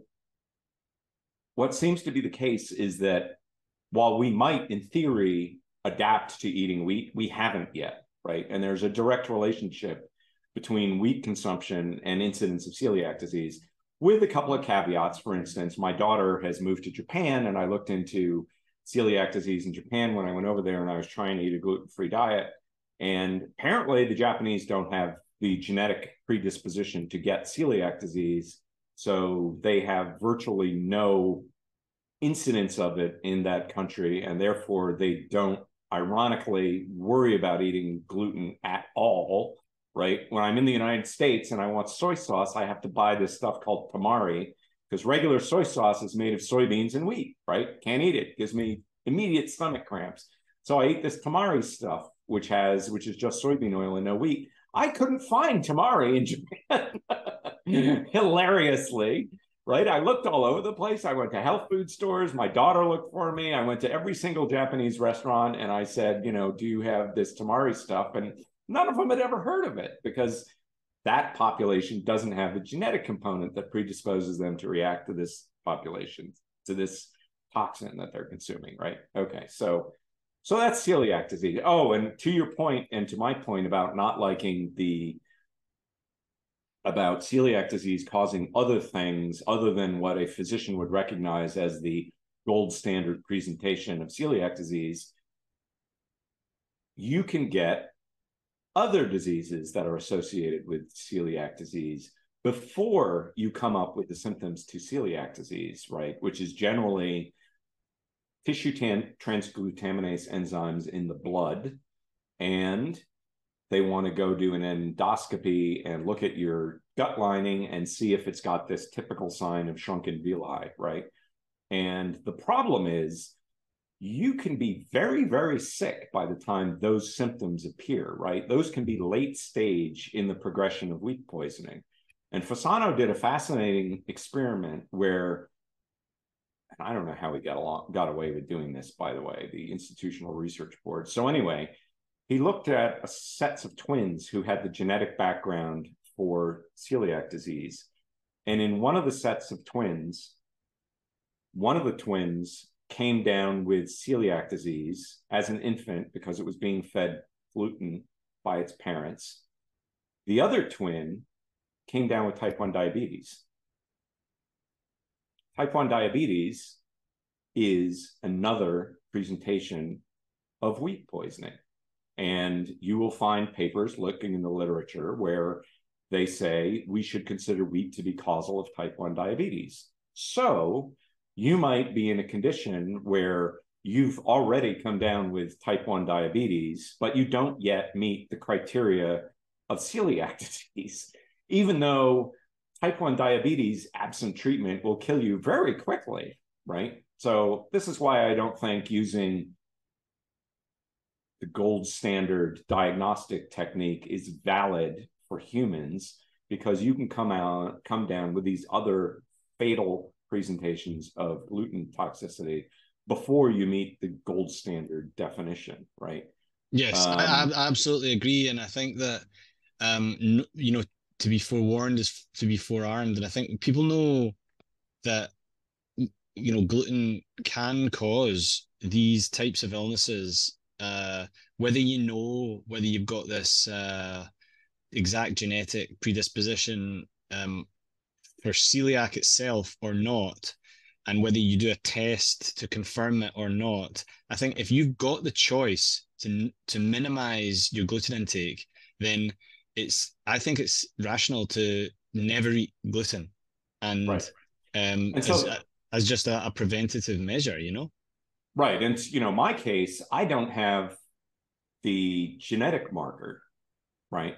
what seems to be the case is that while we might, in theory, adapt to eating wheat, we haven't yet, right? And there's a direct relationship between wheat consumption and incidence of celiac disease, with a couple of caveats. For instance, my daughter has moved to Japan, and I looked into celiac disease in Japan when I went over there and I was trying to eat a gluten-free diet. And apparently the Japanese don't have the genetic predisposition to get celiac disease. So they have virtually no incidence of it in that country. And therefore they don't, ironically, worry about eating gluten at all, right? When I'm in the United States and I want soy sauce, I have to buy this stuff called tamari because regular soy sauce is made of soybeans and wheat, right? Can't eat it. Gives me immediate stomach cramps. So I ate this tamari stuff, which has, which is just soybean oil and no wheat. I couldn't find tamari in Japan, hilariously, right? I looked all over the place. I went to health food stores. My daughter looked for me. I went to every single Japanese restaurant and I said, you know, do you have this tamari stuff? And none of them had ever heard of it because that population doesn't have the genetic component that predisposes them to react to this population, to this toxin that they're consuming, right? Okay, so so that's celiac disease. Oh, and to your point, and to my point about not liking the, about celiac disease causing other things other than what a physician would recognize as the gold standard presentation of celiac disease, you can get other diseases that are associated with celiac disease before you come up with the symptoms to celiac disease, right? Which is generally tissue transglutaminase enzymes in the blood, and they want to go do an endoscopy and look at your gut lining and see if it's got this typical sign of shrunken villi, right? And the problem is you can be very, very sick by the time those symptoms appear, right? Those can be late stage in the progression of wheat poisoning. And Fasano did a fascinating experiment where, and I don't know how he got along, got away with doing this, by the way, the Institutional Research Board. So anyway, he looked at a sets of twins who had the genetic background for celiac disease. And in one of the sets of twins, one of the twins came down with celiac disease as an infant because it was being fed gluten by its parents. The other twin came down with type one diabetes. Type one diabetes is another presentation of wheat poisoning. And you will find papers looking in the literature where they say we should consider wheat to be causal of type one diabetes. So you might be in a condition where you've already come down with type one diabetes, but you don't yet meet the criteria of celiac disease, even though type one diabetes absent treatment will kill you very quickly, right? So this is why I don't think using the gold standard diagnostic technique is valid for humans, because you can come out, come down with these other fatal presentations of gluten toxicity before you meet the gold standard definition, right? Yes, Um, I, I absolutely agree, and I think that um, you know, to be forewarned is to be forearmed, and I think people know that you know gluten can cause these types of illnesses, uh, whether you know whether you've got this uh, exact genetic predisposition um, for celiac itself or not, and whether you do a test to confirm it or not. I think if you've got the choice to to minimize your gluten intake, then it's I think it's rational to never eat gluten, and right. um, And as so, as just a, a preventative measure, you know. right. And, you know, my case, I don't have the genetic marker, right?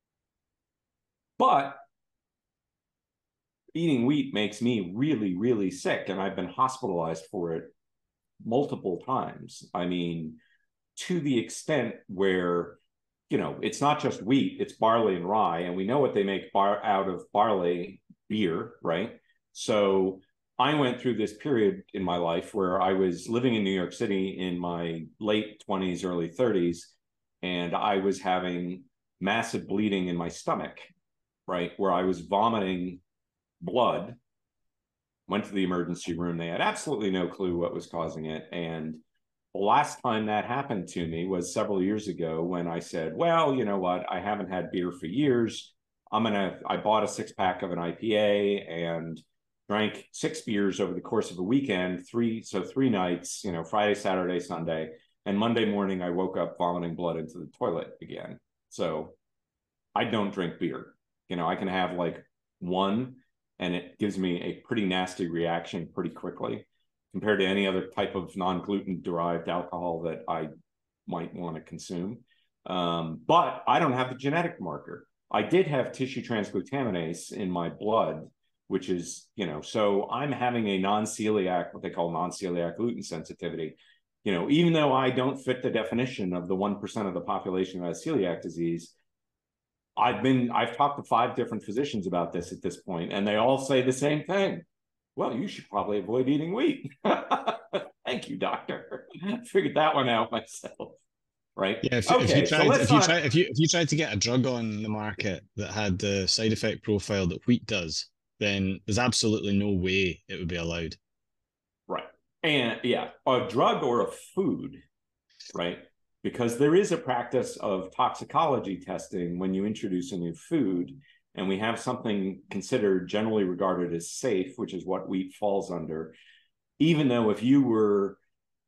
But eating wheat makes me really, really sick. And I've been hospitalized for it multiple times. I mean, to the extent where, you know, it's not just wheat, it's barley and rye. And we know what they make bar out of barley, beer, right? So I went through this period in my life where I was living in New York City in my late twenties, early thirties, and I was having massive bleeding in my stomach, right? Where I was vomiting blood, went to the emergency room. They had absolutely no clue what was causing it. And the last time that happened to me was several years ago when I said, well, you know what? I haven't had beer for years. I'm going to, I bought a six pack of an I P A and drank six beers over the course of a weekend, three, so three nights, you know, Friday, Saturday, Sunday. And Monday morning, I woke up vomiting blood into the toilet again. So I don't drink beer. You know, I can have like one and it gives me a pretty nasty reaction pretty quickly compared to any other type of non-gluten derived alcohol that I might want to consume. Um, but I don't have the genetic marker. I did have tissue transglutaminase in my blood which is, you know, so I'm having a non-celiac, what they call non-celiac gluten sensitivity. You know, even though I don't fit the definition of the one percent of the population who has celiac disease, I've been, I've talked to five different physicians about this at this point, and they all say the same thing. Well, you should probably avoid eating wheat. Thank you, doctor. I figured that one out myself. Right. Yeah, if, Okay. if you tried So if you not... try if you if you tried to get a drug on the market that had the side effect profile that wheat does, then there's absolutely no way it would be allowed. Right. And yeah, a drug or a food, right? Because there is a practice of toxicology testing when you introduce a new food, and we have something considered generally regarded as safe, which is what wheat falls under. Even though if you were,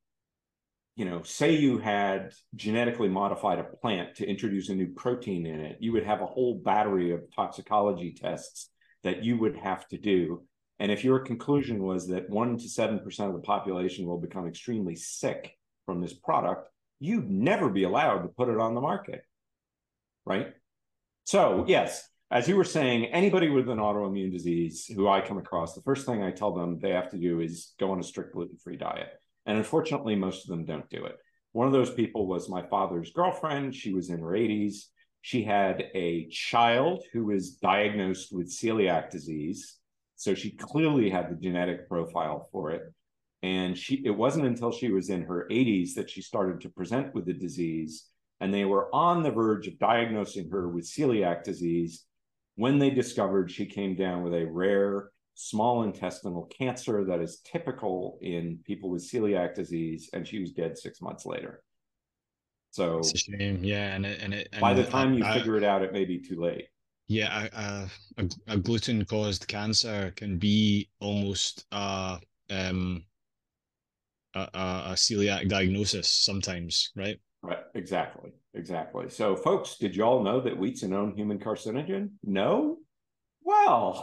you know, say you had genetically modified a plant to introduce a new protein in it, you would have a whole battery of toxicology tests that you would have to do. And if your conclusion was that one to seven percent of the population will become extremely sick from this product, you'd never be allowed to put it on the market, right? So yes, as you were saying, anybody with an autoimmune disease who I come across, the first thing I tell them they have to do is go on a strict gluten-free diet. And unfortunately, most of them don't do it. One of those people was my father's girlfriend. She was in her eighties. She had a child who was diagnosed with celiac disease. So she clearly had the genetic profile for it. And she, it wasn't until she was in her eighties that she started to present with the disease. And they were on the verge of diagnosing her with celiac disease when they discovered she came down with a rare small intestinal cancer that is typical in people with celiac disease, and she was dead six months later. So it's a shame, yeah, and it, and it, and by the time uh, you I, figure it out, it may be too late. Yeah, a, a, a gluten-caused cancer can be almost a um a, a celiac diagnosis sometimes, right? Right, exactly, exactly. So, folks, did you all know that wheat's a known human carcinogen? No? Well,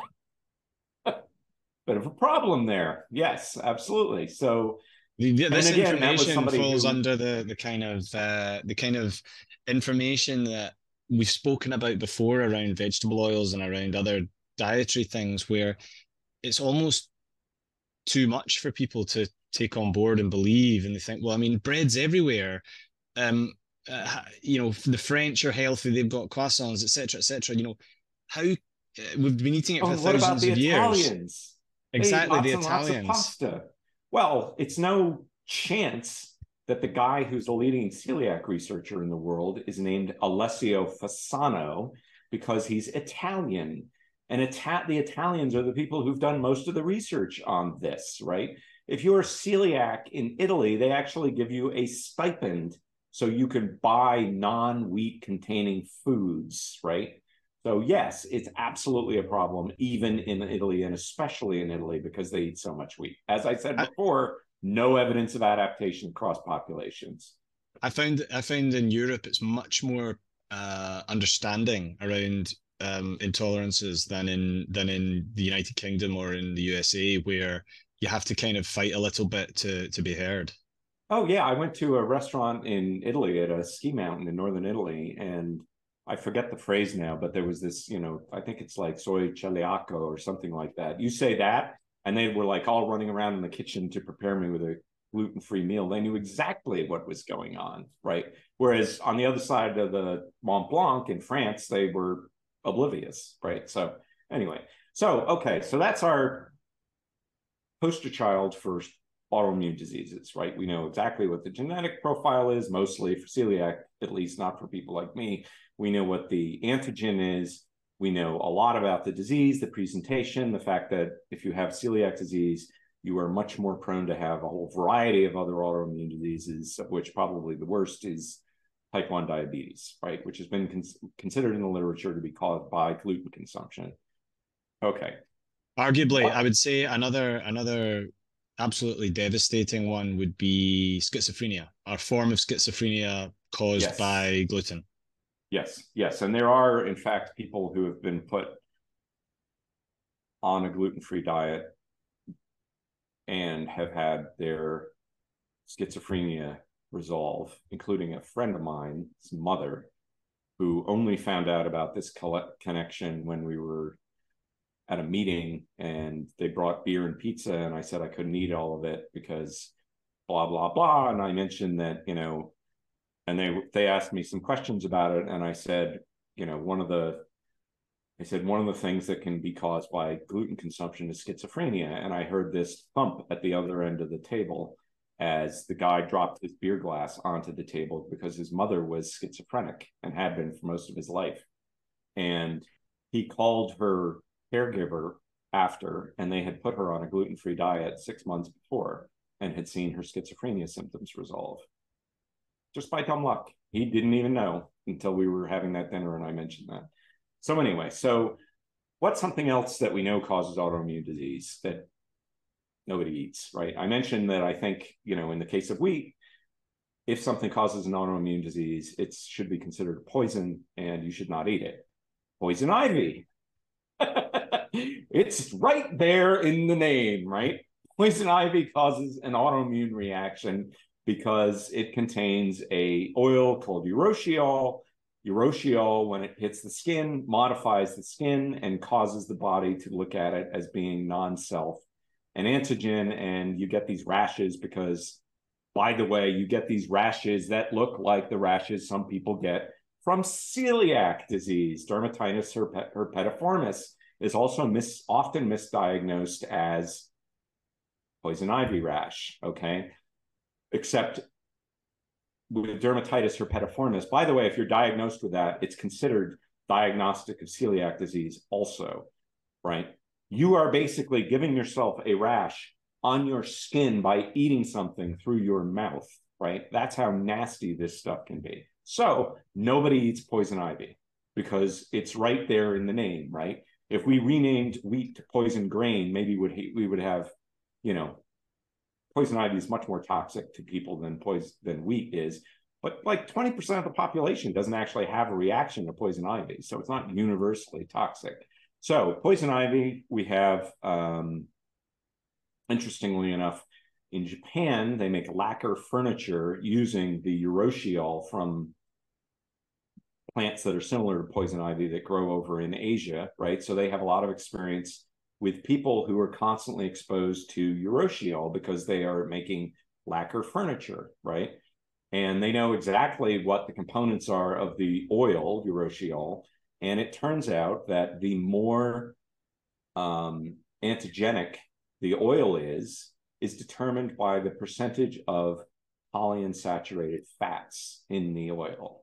bit of a problem there. Yes, absolutely. So the, the, this and again, that was information somebody falls who... under the the kind of uh, the kind of information that we've spoken about before around vegetable oils and around other dietary things, where it's almost too much for people to take on board and believe, and they think, well, I mean, bread's everywhere. Um, uh, you know, the French are healthy; they've got croissants, et cetera, et cetera. You know, how uh, we've been eating it Oh, for and what about thousands the of years. Italians? They eat Exactly, the lots and lots of Italians. pasta. Well, it's no chance that the guy who's the leading celiac researcher in the world is named Alessio Fasano because he's Italian. And Ita- the Italians are the people who've done most of the research on this, right? If you're celiac in Italy, they actually give you a stipend so you can buy non-wheat containing foods, right? So yes, it's absolutely a problem, even in Italy, and especially in Italy, because they eat so much wheat. As I said I, before, no evidence of adaptation across populations. I found I found in Europe it's much more uh, understanding around um, intolerances than in than in the United Kingdom or in the U S A, where you have to kind of fight a little bit to to be heard. Oh yeah, I went to a restaurant in Italy at a ski mountain in northern Italy, and I forget the phrase now, but there was this, you know, I think it's like soy celiaco or something like that. You say that, and they were like all running around in the kitchen to prepare me with a gluten-free meal. They knew exactly what was going on, right? Whereas on the other side of the Mont Blanc in France, they were oblivious, right? So anyway, so okay, so that's our poster child for autoimmune diseases, right? We know exactly what the genetic profile is, mostly for celiac, at least not for people like me. We know what the antigen is. We know a lot about the disease, the presentation, the fact that if you have celiac disease, you are much more prone to have a whole variety of other autoimmune diseases, of which probably the worst is type one diabetes, right? Which has been cons- considered in the literature to be caused by gluten consumption. Okay. Arguably, What? I would say another another absolutely devastating one would be schizophrenia, or form of schizophrenia caused Yes. by gluten. Yes, yes. And there are, in fact, people who have been put on a gluten-free diet and have had their schizophrenia resolve, including a friend of mine, his mother, who only found out about this connection when we were at a meeting and they brought beer and pizza, and I said I couldn't eat all of it because blah, blah, blah. And I mentioned that, you know, and they, they asked me some questions about it. And I said, you know, one of the, I said, one of the things that can be caused by gluten consumption is schizophrenia. And I heard this thump at the other end of the table as the guy dropped his beer glass onto the table because his mother was schizophrenic and had been for most of his life. And he called her caregiver after, and they had put her on a gluten-free diet six months before and had seen her schizophrenia symptoms resolve. Just by dumb luck. He didn't even know until we were having that dinner and I mentioned that. So anyway, so what's something else that we know causes autoimmune disease that nobody eats, right? I mentioned that I think, you know, in the case of wheat, if something causes an autoimmune disease, it should be considered poison and you should not eat it. Poison ivy. It's right there in the name, right? Poison ivy causes an autoimmune reaction because it contains a oil called urushiol. Urushiol, when it hits the skin, modifies the skin and causes the body to look at it as being non-self an antigen, and you get these rashes because, by the way, you get these rashes that look like the rashes some people get from celiac disease. Dermatitis herpet herpetiformis is also mis often misdiagnosed as poison ivy rash, okay? Except with dermatitis herpetiformis, by the way, if you're diagnosed with that, it's considered diagnostic of celiac disease also, right? You are basically giving yourself a rash on your skin by eating something through your mouth, right? That's how nasty this stuff can be. So nobody eats poison ivy because it's right there in the name, right? If we renamed wheat to poison grain, maybe would we would have, you know, poison ivy is much more toxic to people than poison than wheat is. But like twenty percent of the population doesn't actually have a reaction to poison ivy. So it's not universally toxic. So poison ivy, we have, um, interestingly enough, in Japan, they make lacquer furniture using the urushiol from plants that are similar to poison ivy that grow over in Asia, right? So they have a lot of experience with people who are constantly exposed to urushiol because they are making lacquer furniture, right? And they know exactly what the components are of the oil, urushiol. And it turns out that the more um, antigenic the oil is, is determined by the percentage of polyunsaturated fats in the oil.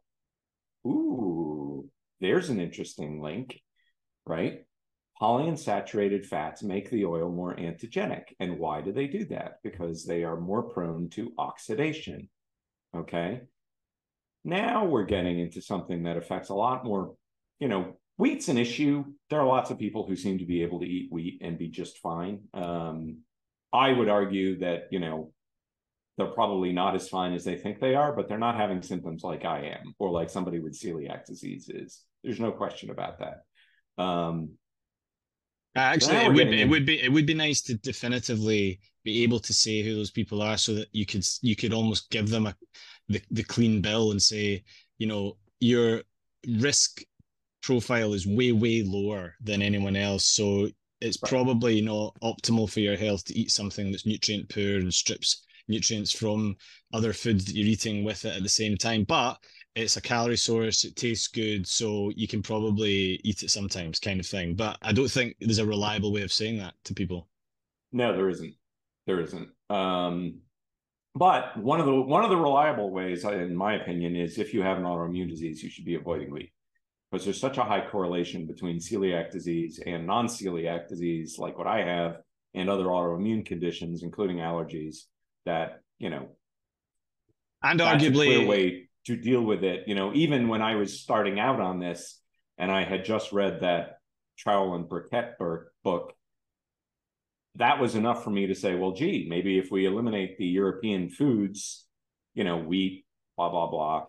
Ooh, there's an interesting link, right? Polyunsaturated fats make the oil more antigenic. And why do they do that? Because they are more prone to oxidation, okay? Now we're getting into something that affects a lot more. You know, wheat's an issue. There are lots of people who seem to be able to eat wheat and be just fine. Um, I would argue that, you know, they're probably not as fine as they think they are, but they're not having symptoms like I am or like somebody with celiac disease is. There's no question about that. Um, Actually, it would it would be it would be nice to definitively be able to say who those people are, so that you could you could almost give them a the, the clean bill and say, you know, your risk profile is way, way lower than anyone else. So it's right. probably not optimal for your health to eat something that's nutrient poor and strips nutrients from other foods that you're eating with it at the same time. But it's a calorie source, it tastes good, so you can probably eat it sometimes, kind of thing. But I don't think there's a reliable way of saying that to people. No, there isn't. There isn't. Um, but one of the one of the reliable ways, in my opinion, is if you have an autoimmune disease, you should be avoiding wheat. Because there's such a high correlation between celiac disease and non-celiac disease, like what I have, and other autoimmune conditions, including allergies, that, you know, and that's arguably a clear way to deal with it. You know, even when I was starting out on this, and I had just read that Trowell and Burkett book, that was enough for me to say, well, gee, maybe if we eliminate the European foods, you know, wheat, blah, blah, blah,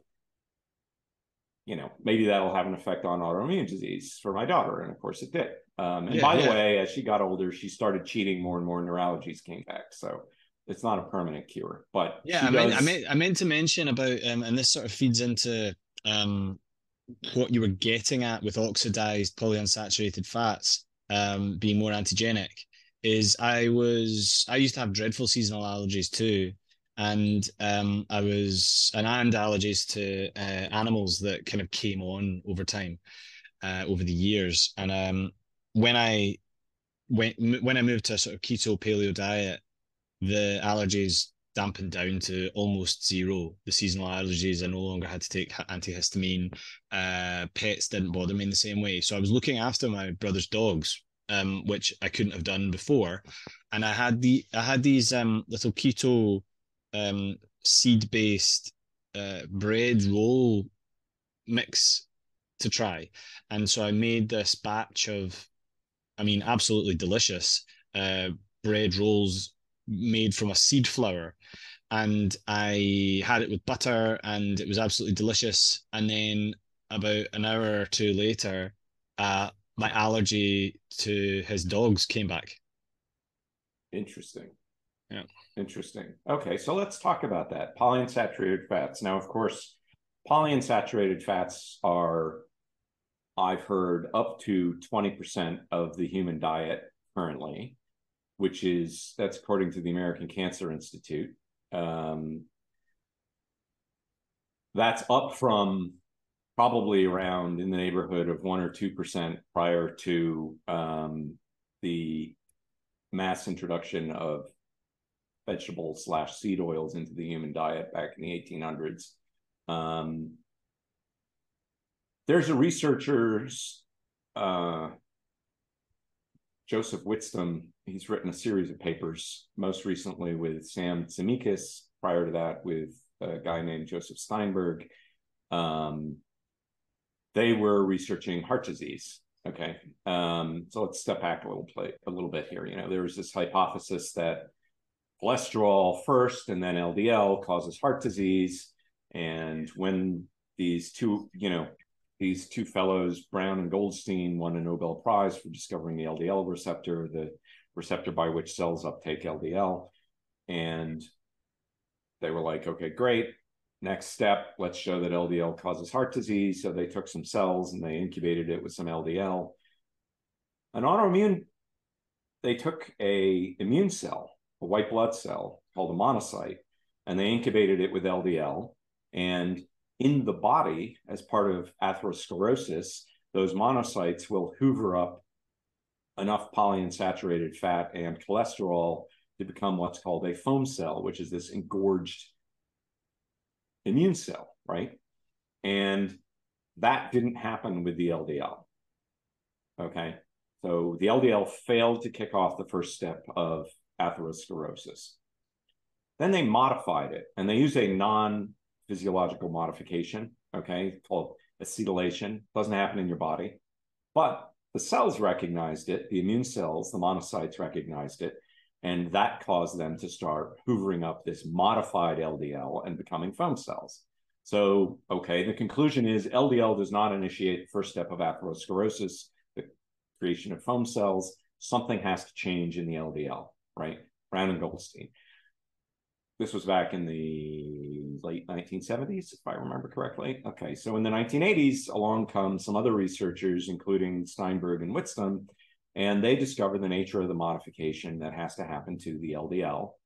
you know, maybe that'll have an effect on autoimmune disease for my daughter. And of course it did. Um, and yeah, by the yeah. way, as she got older, she started cheating more and more, neuralgies came back. So it's not a permanent cure, but yeah, I mean, does... I meant, I meant to mention about, um, and this sort of feeds into um, what you were getting at with oxidized polyunsaturated fats. um, being more antigenic, is I was I used to have dreadful seasonal allergies too, and um, I was and and allergies to uh, animals that kind of came on over time, uh, over the years. And um, when I when when I moved to a sort of keto paleo diet, the allergies dampened down to almost zero. The seasonal allergies, I no longer had to take antihistamine. Uh, pets didn't bother me in the same way. So I was looking after my brother's dogs, um, which I couldn't have done before. And I had the I had these um, little keto um, seed-based uh, bread roll mix to try. And so I made this batch of, I mean, absolutely delicious uh, bread rolls made from a seed flour. And I had it with butter and it was absolutely delicious. And then about an hour or two later, uh, my allergy to his dogs came back. Interesting. Yeah. Interesting. Okay, so let's talk about that. Polyunsaturated fats. Now, of course, polyunsaturated fats are, I've heard, up to twenty percent of the human diet currently, which is, that's according to the American Cancer Institute. Um, that's up from probably around in the neighborhood of one or two percent prior to um, the mass introduction of vegetable slash seed oils into the human diet back in the eighteen hundreds. Um, there's a researcher's, uh, Joseph Whitstone. He's written a series of papers, most recently with Sam Tsimikas, prior to that with a guy named Joseph Steinberg. Um, they were researching heart disease. Okay, um, so let's step back a little play, a little bit here. You know, there was this hypothesis that cholesterol first and then L D L causes heart disease. And when these two, you know, these two fellows, Brown and Goldstein, won a Nobel Prize for discovering the L D L receptor, the receptor by which cells uptake L D L. And they were like, okay, great. Next step, let's show that L D L causes heart disease. So they took some cells and they incubated it with some L D L. An autoimmune, they took a immune cell, a white blood cell called a monocyte, and they incubated it with L D L. And in the body, as part of atherosclerosis, those monocytes will hoover up enough polyunsaturated fat and cholesterol to become what's called a foam cell, which is this engorged immune cell, right? And that didn't happen with the L D L. Okay, so the L D L failed to kick off the first step of atherosclerosis. Then they modified it, and they used a non-physiological modification, okay, called acetylation. Doesn't happen in your body, but the cells recognized it, the immune cells, the monocytes recognized it, and that caused them to start hoovering up this modified L D L and becoming foam cells. So, okay, the conclusion is L D L does not initiate the first step of atherosclerosis, the creation of foam cells. Something has to change in the L D L, right? Brown and Goldstein. This was back in the late nineteen seventies, if I remember correctly. Okay, so in the nineteen eighties, along come some other researchers, including Steinberg and Whitstone, and they discover the nature of the modification that has to happen to the L D L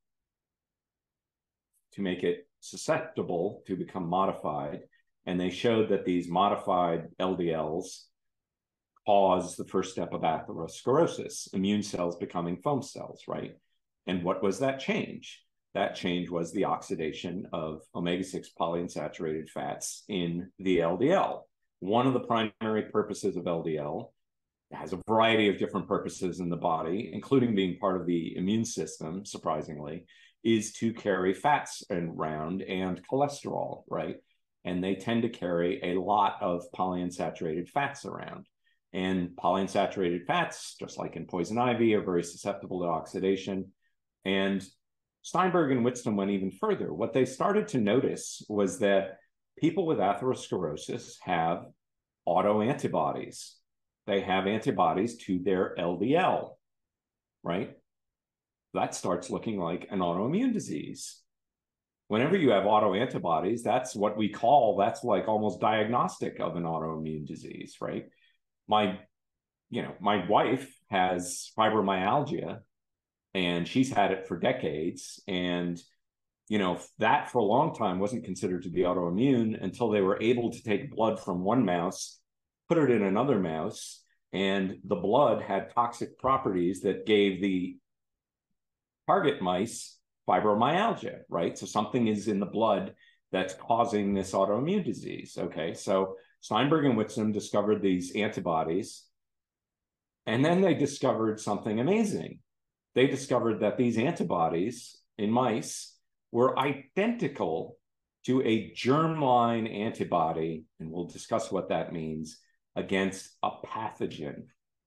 to make it susceptible to become modified. And they showed that these modified L D Ls cause the first step of atherosclerosis, immune cells becoming foam cells, right? And what was that change? That change was the oxidation of omega six polyunsaturated fats in the L D L. One of the primary purposes of L D L, has a variety of different purposes in the body, including being part of the immune system, surprisingly, is to carry fats around and cholesterol, right? And they tend to carry a lot of polyunsaturated fats around. And polyunsaturated fats, just like in poison ivy, are very susceptible to oxidation. And Steinberg and Whitstone went even further. What they started to notice was that people with atherosclerosis have autoantibodies. They have antibodies to their L D L, right? That starts looking like an autoimmune disease. Whenever you have autoantibodies, that's what we call, that's like almost diagnostic of an autoimmune disease, right? My, you know, my wife has fibromyalgia, and she's had it for decades. And, you know, that for a long time wasn't considered to be autoimmune until they were able to take blood from one mouse, put it in another mouse, and the blood had toxic properties that gave the target mice fibromyalgia, right? So something is in the blood that's causing this autoimmune disease. Okay, so Steinberg and Whitson discovered these antibodies, and then they discovered something amazing. They discovered that these antibodies in mice were identical to a germline antibody, and we'll discuss what that means, against a pathogen.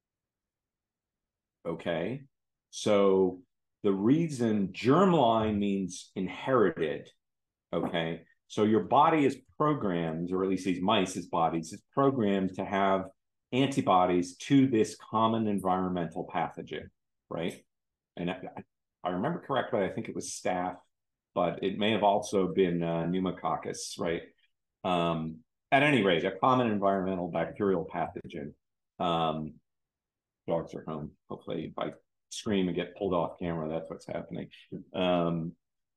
Okay, so the reason germline means inherited, okay? So your body is programmed, or at least these mice's bodies, is programmed to have antibodies to this common environmental pathogen, right? And I, I remember correctly, I think it was staph, but it may have also been uh, pneumococcus, right? Um, at any rate, a common environmental bacterial pathogen. Um, dogs are home. Hopefully, if I scream and get pulled off camera, that's what's happening. Um,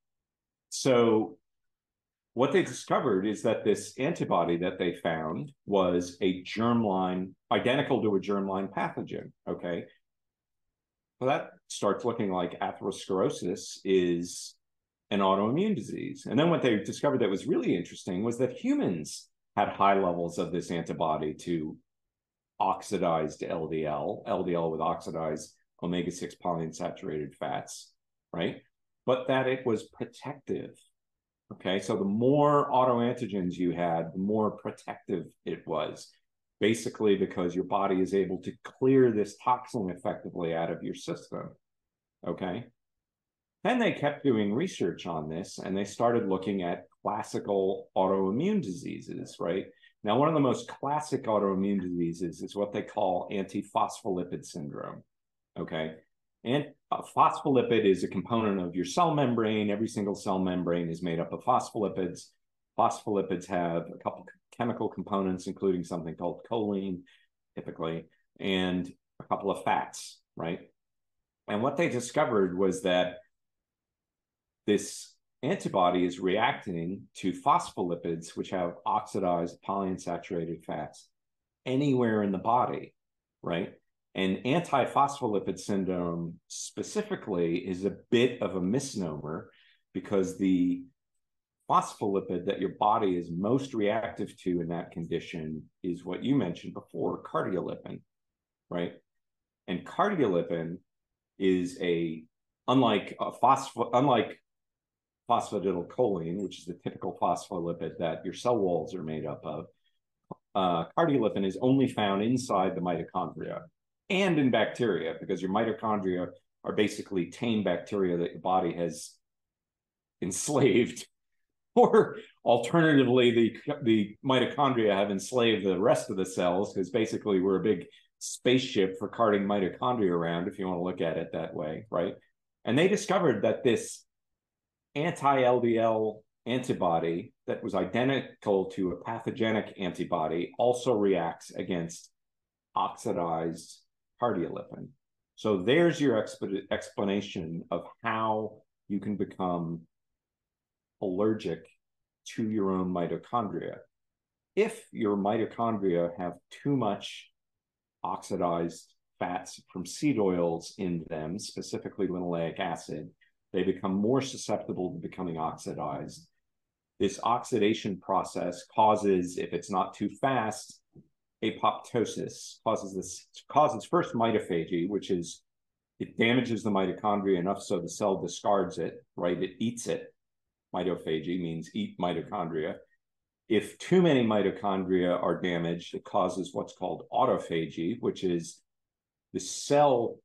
so what they discovered is that this antibody that they found was a germline, identical to a germline pathogen, okay? Well, that starts looking like atherosclerosis is an autoimmune disease. And then what they discovered that was really interesting was that humans had high levels of this antibody to oxidized L D L, L D L with oxidized omega six polyunsaturated fats, right? But that it was protective. Okay, so the more autoantigens you had, the more protective it was, basically because your body is able to clear this toxin effectively out of your system. Okay, then they kept doing research on this, and they started looking at classical autoimmune diseases, right? Now, one of the most classic autoimmune diseases is what they call antiphospholipid syndrome, okay? And a phospholipid is a component of your cell membrane. Every single cell membrane is made up of phospholipids. Phospholipids have a couple chemical components, including something called choline, typically, and a couple of fats, right? And what they discovered was that this antibody is reacting to phospholipids, which have oxidized polyunsaturated fats, anywhere in the body, right? And antiphospholipid syndrome specifically is a bit of a misnomer because the phospholipid that your body is most reactive to in that condition is what you mentioned before, cardiolipin, right? And cardiolipin is a, unlike a phospho, unlike phosphatidylcholine, which is the typical phospholipid that your cell walls are made up of, uh, cardiolipin is only found inside the mitochondria and in bacteria, because your mitochondria are basically tame bacteria that your body has enslaved, or alternatively, the, the mitochondria have enslaved the rest of the cells, because basically we're a big spaceship for carting mitochondria around, if you want to look at it that way, right? And they discovered that this anti-L D L antibody that was identical to a pathogenic antibody also reacts against oxidized cardiolipin. So there's your exp- explanation of how you can become allergic to your own mitochondria. If your mitochondria have too much oxidized fats from seed oils in them, specifically linoleic acid, they become more susceptible to becoming oxidized. This oxidation process causes, if it's not too fast, apoptosis, causes this, causes first mitophagy, which is, it damages the mitochondria enough so the cell discards it, right? It eats it. Mitophagy means eat mitochondria. If too many mitochondria are damaged, it causes what's called autophagy, which is the cell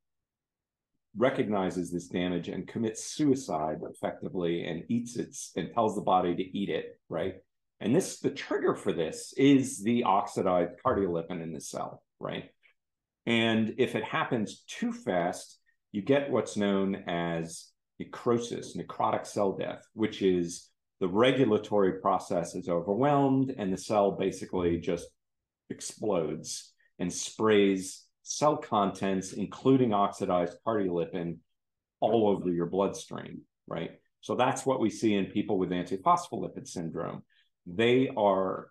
recognizes this damage and commits suicide effectively and eats it and tells the body to eat it, right? And this, the trigger for this is the oxidized cardiolipin in the cell, right? And if it happens too fast, you get what's known as necrosis, necrotic cell death, which is the regulatory process is overwhelmed and the cell basically just explodes and sprays cell contents, including oxidized cardiolipin, all over your bloodstream, right? So that's what we see in people with antiphospholipid syndrome. They are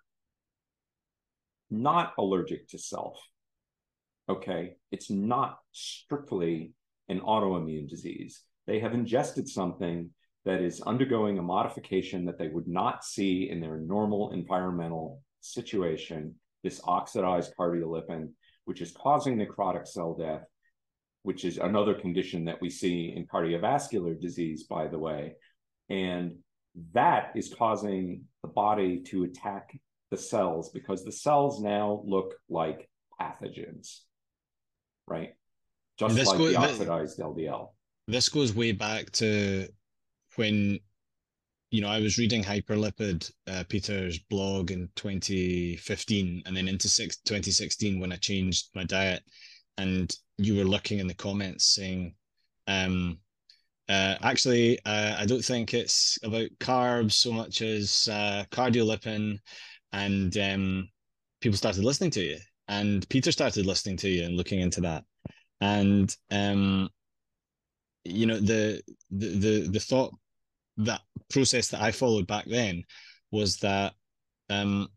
not allergic to self, okay? It's not strictly an autoimmune disease. They have ingested something that is undergoing a modification that they would not see in their normal environmental situation, this oxidized cardiolipin, which is causing necrotic cell death, which is another condition that we see in cardiovascular disease, by the way. And that is causing the body to attack the cells because the cells now look like pathogens, right? Just This like go, the th- oxidized L D L. this goes way back to when, you know, I was reading Hyperlipid, uh, Peter's blog in twenty fifteen, and then into six, twenty sixteen when I changed my diet, and you were looking in the comments saying, um, uh, actually, uh, I don't think it's about carbs so much as uh, cardiolipin, and um, people started listening to you, and Peter started listening to you and looking into that, and um, you know, the the the the thought that process that I followed back then was that um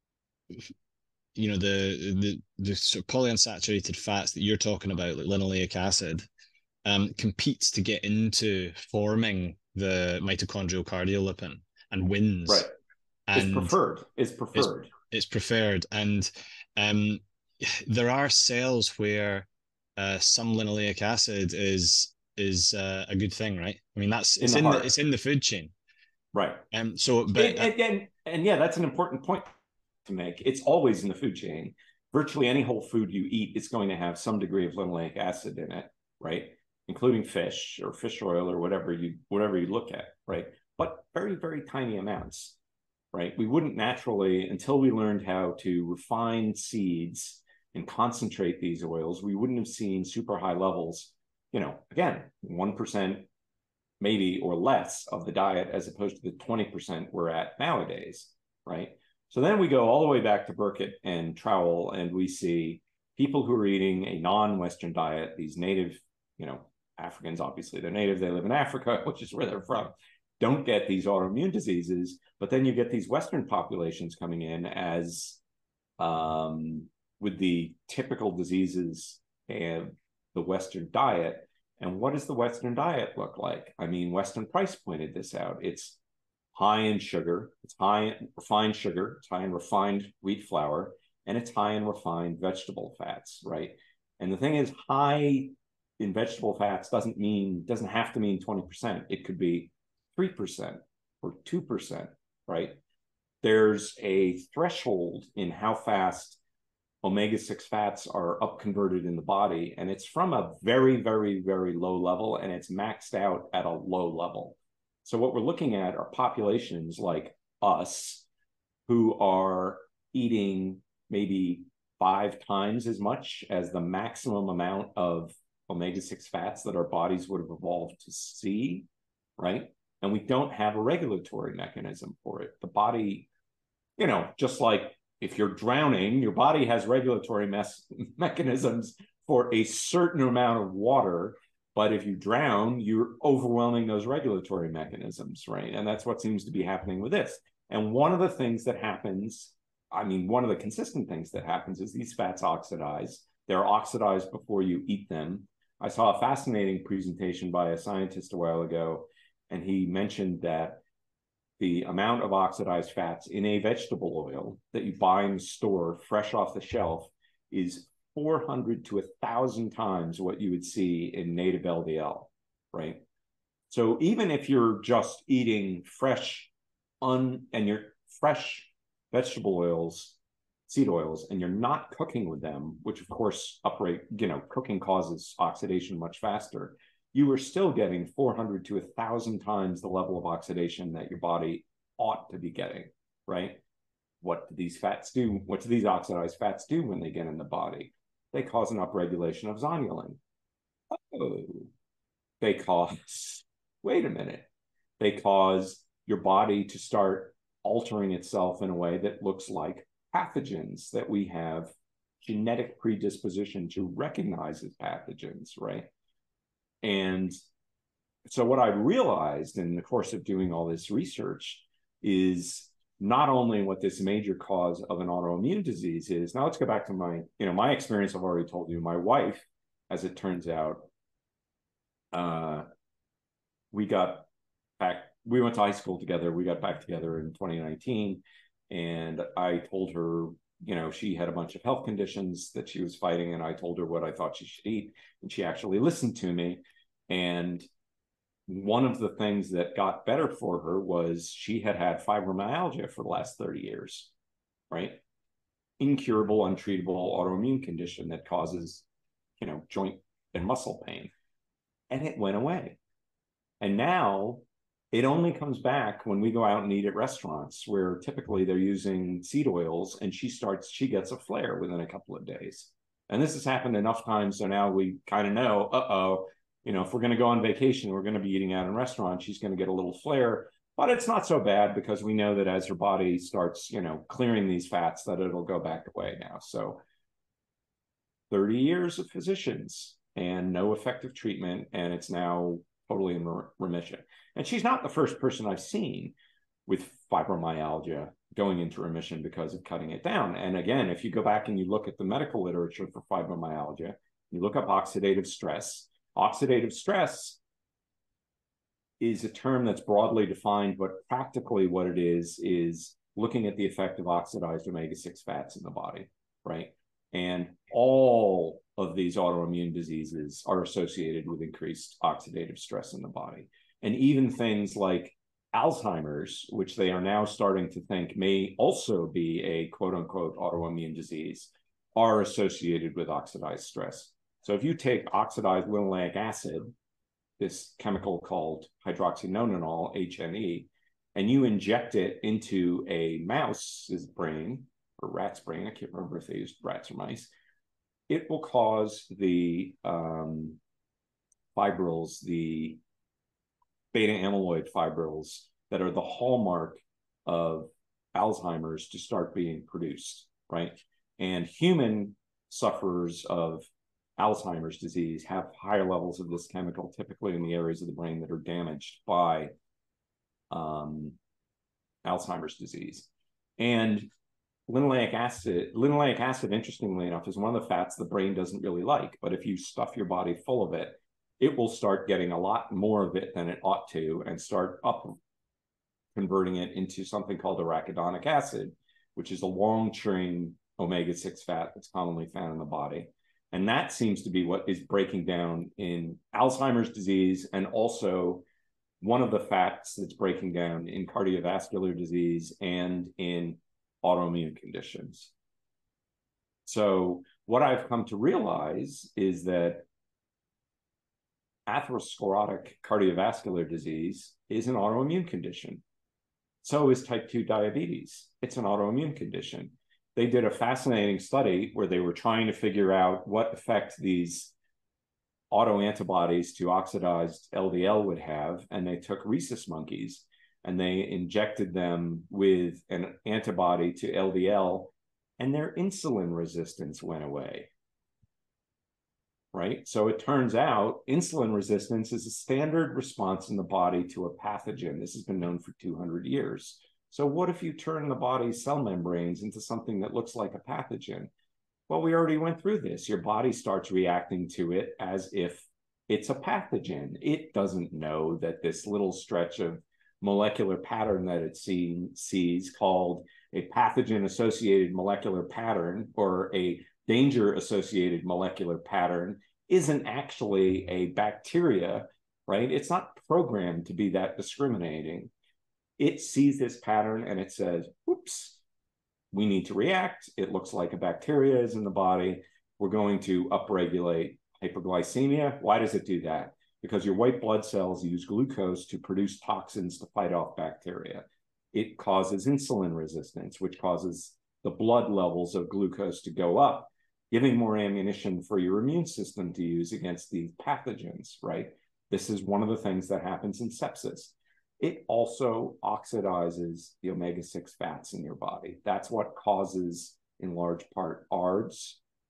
you know the the the sort of polyunsaturated fats that you're talking about, like linoleic acid, um competes to get into forming the mitochondrial cardiolipin and wins. Right. It's And preferred. It's it's preferred. it's preferred. And um there are cells where uh some linoleic acid is is uh, a good thing, right? I mean, that's In it's the in the heart. it's in the food chain. Right. Um, so, but And, uh, and, and, and yeah, that's an important point to make. It's always in the food chain. Virtually any whole food you eat is going to have some degree of linoleic acid in it, right? Including fish or fish oil or whatever you whatever you look at, right? But very, very tiny amounts, right? We wouldn't naturally, until we learned how to refine seeds and concentrate these oils, we wouldn't have seen super high levels, you know, again, one percent maybe or less of the diet as opposed to the twenty percent we're at nowadays, right? So then we go all the way back to Burkitt and Trowell, and we see people who are eating a non-Western diet, these native, you know, Africans, obviously they're native, they live in Africa, which is where they're from, don't get these autoimmune diseases, but then you get these Western populations coming in as um, with the typical diseases and the Western diet. And what does the Western diet look like? I mean, Weston Price pointed this out. It's high in sugar, it's high in refined sugar, it's high in refined wheat flour, and it's high in refined vegetable fats, right? And the thing is, high in vegetable fats doesn't mean, doesn't have to mean twenty percent. It could be three percent or two percent, right? There's a threshold in how fast omega six fats are upconverted in the body, and it's from a very, very, very low level, and it's maxed out at a low level. So what we're looking at are populations like us who are eating maybe five times as much as the maximum amount of omega six fats that our bodies would have evolved to see, right? And we don't have a regulatory mechanism for it. The body, you know, just like if you're drowning, your body has regulatory mes- mechanisms for a certain amount of water. But if you drown, you're overwhelming those regulatory mechanisms, right? And that's what seems to be happening with this. And one of the things that happens, I mean, one of the consistent things that happens is these fats oxidize. They're oxidized before you eat them. I saw a fascinating presentation by a scientist a while ago, and he mentioned that the amount of oxidized fats in a vegetable oil that you buy in the store fresh off the shelf is four hundred to one thousand times what you would see in native L D L, right? So even if you're just eating fresh un and you're fresh vegetable oils, seed oils, and you're not cooking with them, which of course upright, you know, cooking causes oxidation much faster, you are still getting four hundred to one thousand times the level of oxidation that your body ought to be getting, right? What do these fats do? What do these oxidized fats do when they get in the body? They cause an upregulation of zonulin. Oh, they cause, wait a minute, they cause your body to start altering itself in a way that looks like pathogens that we have genetic predisposition to recognize as pathogens, right? And so what I realized in the course of doing all this research is not only what this major cause of an autoimmune disease is. Now let's go back to my, you know, my experience. I've already told you. My wife, as it turns out, uh, we got back, we went to high school together. We got back together in twenty nineteen. And I told her, you know, she had a bunch of health conditions that she was fighting. And I told her what I thought she should eat. And she actually listened to me. And one of the things that got better for her was she had had fibromyalgia for the last thirty years, right? Incurable, untreatable autoimmune condition that causes, you know, joint and muscle pain. And it went away. And now it only comes back when we go out and eat at restaurants where typically they're using seed oils, and she starts, she gets a flare within a couple of days. And this has happened enough times. So now we kind of know, uh-oh, you know, if we're going to go on vacation, we're going to be eating out in restaurants, she's going to get a little flare, but it's not so bad because we know that as her body starts, you know, clearing these fats, that it'll go back away now. So thirty years of physicians and no effective treatment, and it's now totally in remission. And she's not the first person I've seen with fibromyalgia going into remission because of cutting it down. And again, if you go back and you look at the medical literature for fibromyalgia, you look up oxidative stress. Oxidative stress is a term that's broadly defined, but practically what it is, is looking at the effect of oxidized omega six fats in the body, right? And all of these autoimmune diseases are associated with increased oxidative stress in the body. And even things like Alzheimer's, which they are now starting to think may also be a quote unquote autoimmune disease, are associated with oxidized stress. So if you take oxidized linoleic acid, this chemical called hydroxynonenal, H N E, and you inject it into a mouse's brain, or rat's brain, I can't remember if they used rats or mice, it will cause the um, fibrils, the beta amyloid fibrils that are the hallmark of Alzheimer's to start being produced, right? And human sufferers of Alzheimer's disease have higher levels of this chemical, typically in the areas of the brain that are damaged by um, Alzheimer's disease. And linoleic acid, linoleic acid, interestingly enough, is one of the fats the brain doesn't really like. But if you stuff your body full of it, it will start getting a lot more of it than it ought to and start up converting it into something called arachidonic acid, which is a long-chain omega six fat that's commonly found in the body. And that seems to be what is breaking down in Alzheimer's disease, and also one of the fats that's breaking down in cardiovascular disease and in autoimmune conditions. So what I've come to realize is that atherosclerotic cardiovascular disease is an autoimmune condition. So is type two diabetes. It's an autoimmune condition. They did a fascinating study where they were trying to figure out what effect these autoantibodies to oxidized L D L would have. And they took rhesus monkeys and they injected them with an antibody to L D L, and their insulin resistance went away. Right? So it turns out insulin resistance is a standard response in the body to a pathogen. This has been known for two hundred years. So what if you turn the body's cell membranes into something that looks like a pathogen? Well, we already went through this. Your body starts reacting to it as if it's a pathogen. It doesn't know that this little stretch of molecular pattern that it see, sees called a pathogen-associated molecular pattern, or a danger-associated molecular pattern, isn't actually a bacteria, right? It's not programmed to be that discriminating. It sees this pattern and it says, oops, we need to react. It looks like a bacteria is in the body. We're going to upregulate hyperglycemia. Why does it do that? Because your white blood cells use glucose to produce toxins to fight off bacteria. It causes insulin resistance, which causes the blood levels of glucose to go up, giving more ammunition for your immune system to use against these pathogens, right? This is one of the things that happens in sepsis. It also oxidizes the omega six fats in your body. That's what causes, in large part, A R D S,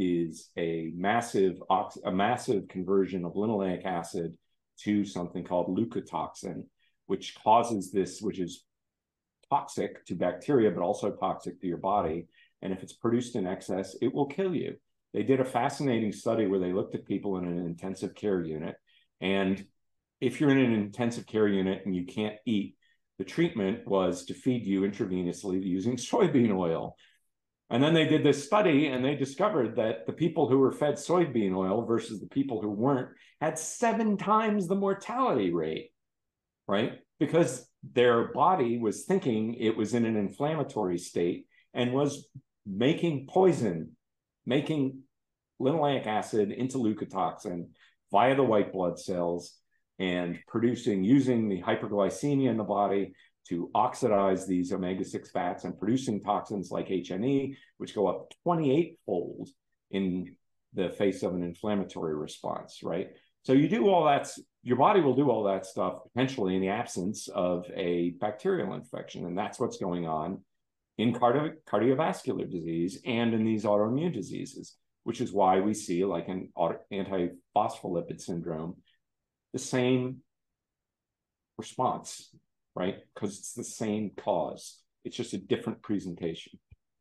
is a massive ox- a massive conversion of linoleic acid to something called leukotoxin, which causes this, which is toxic to bacteria, but also toxic to your body. And if it's produced in excess, it will kill you. They did a fascinating study where they looked at people in an intensive care unit. And if you're in an intensive care unit and you can't eat, the treatment was to feed you intravenously using soybean oil. And then they did this study and they discovered that the people who were fed soybean oil versus the people who weren't had seven times the mortality rate, right? Because their body was thinking it was in an inflammatory state and was making poison, making linoleic acid into leukotoxin via the white blood cells and producing, using the hyperglycemia in the body to oxidize these omega six fats and producing toxins like H N E, which go up twenty-eight fold in the face of an inflammatory response, right? So you do all that, your body will do all that stuff potentially in the absence of a bacterial infection. And that's what's going on in cardio cardiovascular disease and in these autoimmune diseases, which is why we see, like an antiphospholipid syndrome, the same response, right? Because it's the same cause. It's just a different presentation.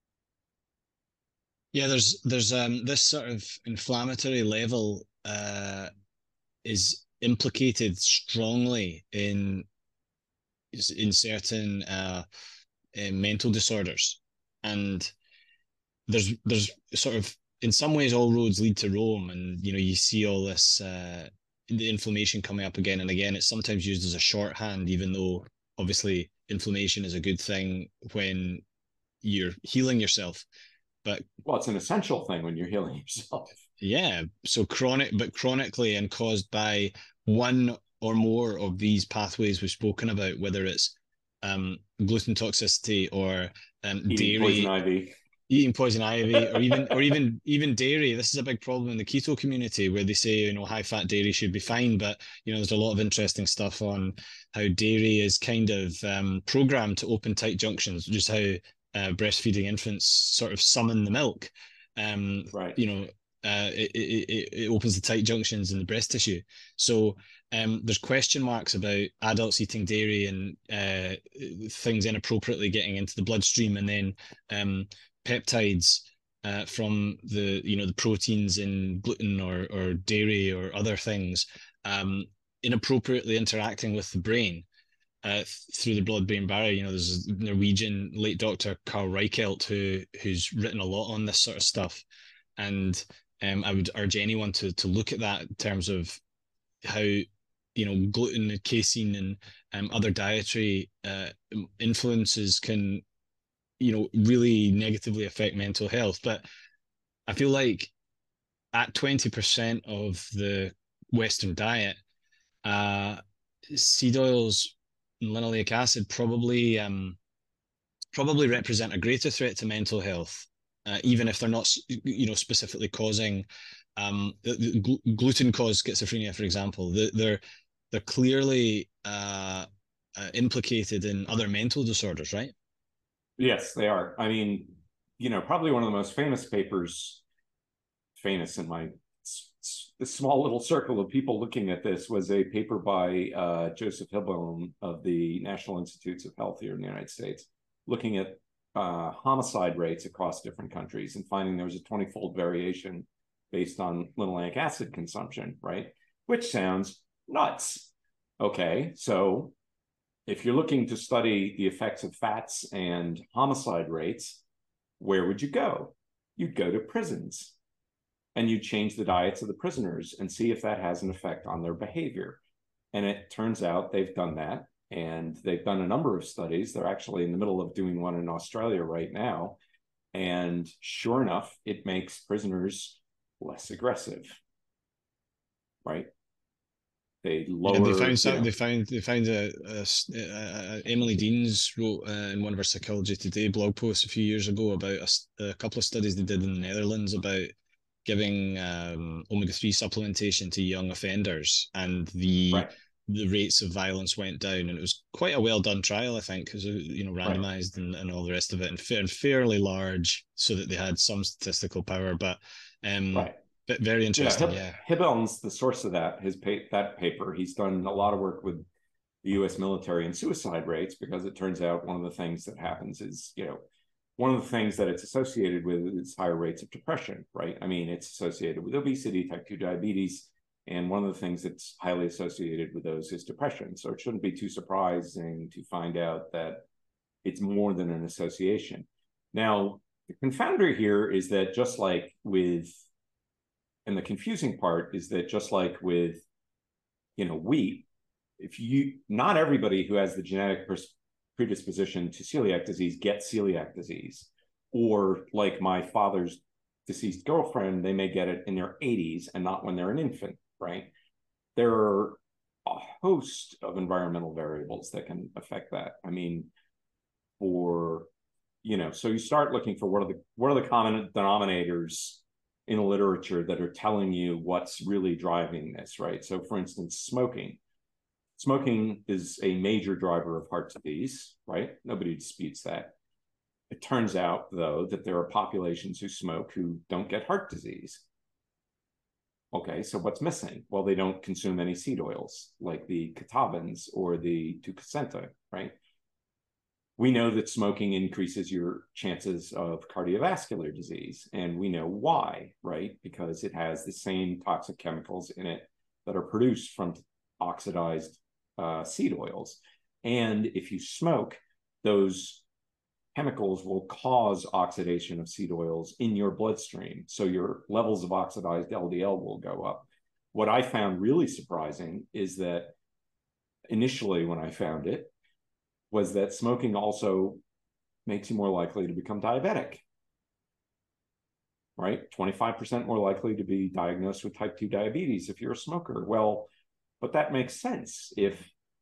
Yeah, there's there's um this sort of inflammatory level uh is implicated strongly in in certain uh, uh mental disorders, and there's there's sort of, in some ways, all roads lead to Rome, and you know you see all this uh the inflammation coming up again and again. It's sometimes used as a shorthand, even though obviously inflammation is a good thing when you're healing yourself. But well, it's an essential thing when you're healing yourself. Yeah, so chronic, but chronically and caused by one or more of these pathways we've spoken about, whether it's um, gluten toxicity or um, eating dairy, poison ivy, eating poison ivy, or even or even even dairy. This is a big problem in the keto community, where they say, you know, high fat dairy should be fine, but you know there's a lot of interesting stuff on how dairy is kind of um, programmed to open tight junctions, which is how uh, breastfeeding infants sort of summon the milk. Um, right. You know, uh, it, it, it opens the tight junctions in the breast tissue. So um, there's question marks about adults eating dairy and uh, things inappropriately getting into the bloodstream, and then um, peptides uh, from the you know the proteins in gluten or or dairy or other things um, inappropriately interacting with the brain uh, through the blood-brain barrier. You know, there's a Norwegian late doctor Carl Reichelt who who's written a lot on this sort of stuff, and um, I would urge anyone to to look at that in terms of how you know gluten and casein and um, other dietary uh, influences can you know really negatively affect mental health. But I feel like at twenty percent of the Western diet, uh, seed oils and linoleic acid probably um, probably represent a greater threat to mental health, uh, even if they're not, you know, specifically causing um, the, the gl- gluten cause schizophrenia, for example. The, they're they're clearly uh, uh, implicated in other mental disorders, right? Yes, they are. I mean, you know, probably one of the most famous papers, famous in my small little circle of people looking at this, was a paper by uh, Joseph Hillbaum of the National Institutes of Health here in the United States, looking at uh, homicide rates across different countries and finding there was a twenty-fold variation based on linoleic acid consumption, right? Which sounds nuts. Okay, so if you're looking to study the effects of fats and homicide rates, where would you go? You'd go to prisons and you'd change the diets of the prisoners and see if that has an effect on their behavior. And it turns out they've done that. And they've done a number of studies. They're actually in the middle of doing one in Australia right now. And sure enough, it makes prisoners less aggressive, right? They lower. Yeah, they found some, you know, they found they found a, a, a Emily Deans wrote uh, in one of her Psychology Today blog posts a few years ago about a, a couple of studies they did in the Netherlands about giving um, omega three supplementation to young offenders, and the right. the rates of violence went down, and it was quite a well done trial, I think, because you know randomized right. and, and all the rest of it, and, fa- and fairly large, so that they had some statistical power. But Um, Right. but very interesting, Yeah, yeah. Hibeln's the source of that. His pa- that paper. He's done a lot of work with the U S military and suicide rates, because it turns out one of the things that happens is, you know, one of the things that it's associated with is higher rates of depression, right? I mean, it's associated with obesity, type two diabetes, and one of the things that's highly associated with those is depression. So it shouldn't be too surprising to find out that it's more than an association. Now, the confounder here is that just like with, and the confusing part is that just like with, you know, wheat, if you, not everybody who has the genetic predisposition to celiac disease gets celiac disease. Or like my father's deceased girlfriend, they may get it in their eighties and not when they're an infant, right? There are a host of environmental variables that can affect that. I mean, for, you know, so you start looking for what are the what are the common denominators in the literature that are telling you what's really driving this, right? So for instance, smoking. Smoking is a major driver of heart disease, right? Nobody disputes that. It turns out, though, that there are populations who smoke who don't get heart disease. Okay, so what's missing? Well, they don't consume any seed oils like the catavans or the tucasenta, right? We know that smoking increases your chances of cardiovascular disease, and we know why, right? Because it has the same toxic chemicals in it that are produced from oxidized uh, seed oils. And if you smoke, those chemicals will cause oxidation of seed oils in your bloodstream. So your levels of oxidized L D L will go up. What I found really surprising is that initially when I found it, was that smoking also makes you more likely to become diabetic, right? twenty-five percent more likely to be diagnosed with type two diabetes if you're a smoker. Well, but that makes sense. If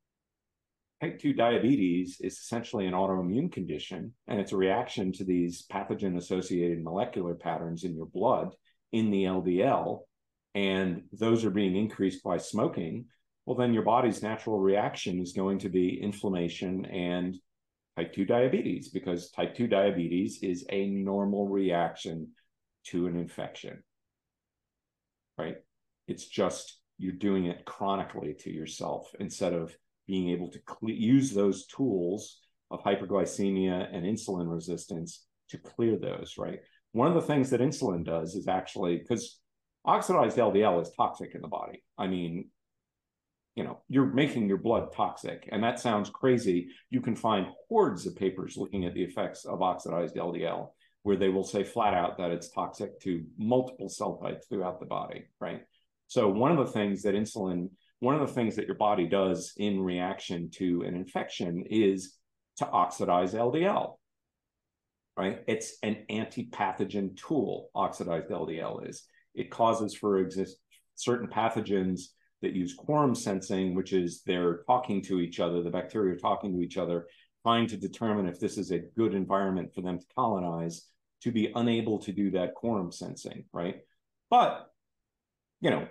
type two diabetes is essentially an autoimmune condition, and it's a reaction to these pathogen-associated molecular patterns in your blood, in the L D L, and those are being increased by smoking, well, then your body's natural reaction is going to be inflammation and type two diabetes, because type two diabetes is a normal reaction to an infection, right? It's just you're doing it chronically to yourself instead of being able to use those tools of hyperglycemia and insulin resistance to clear those, right? One of the things that insulin does is actually, because oxidized L D L is toxic in the body. I mean, you know, you're making your blood toxic, and that sounds crazy. You can find hordes of papers looking at the effects of oxidized L D L, where they will say flat out that it's toxic to multiple cell types throughout the body, right? So one of the things that insulin, one of the things that your body does in reaction to an infection is to oxidize L D L, right? It's an anti-pathogen tool, oxidized L D L is. It causes for exist certain pathogens that use quorum sensing, which is they're talking to each other, the bacteria are talking to each other, trying to determine if this is a good environment for them to colonize, to be unable to do that quorum sensing, right? But, you know,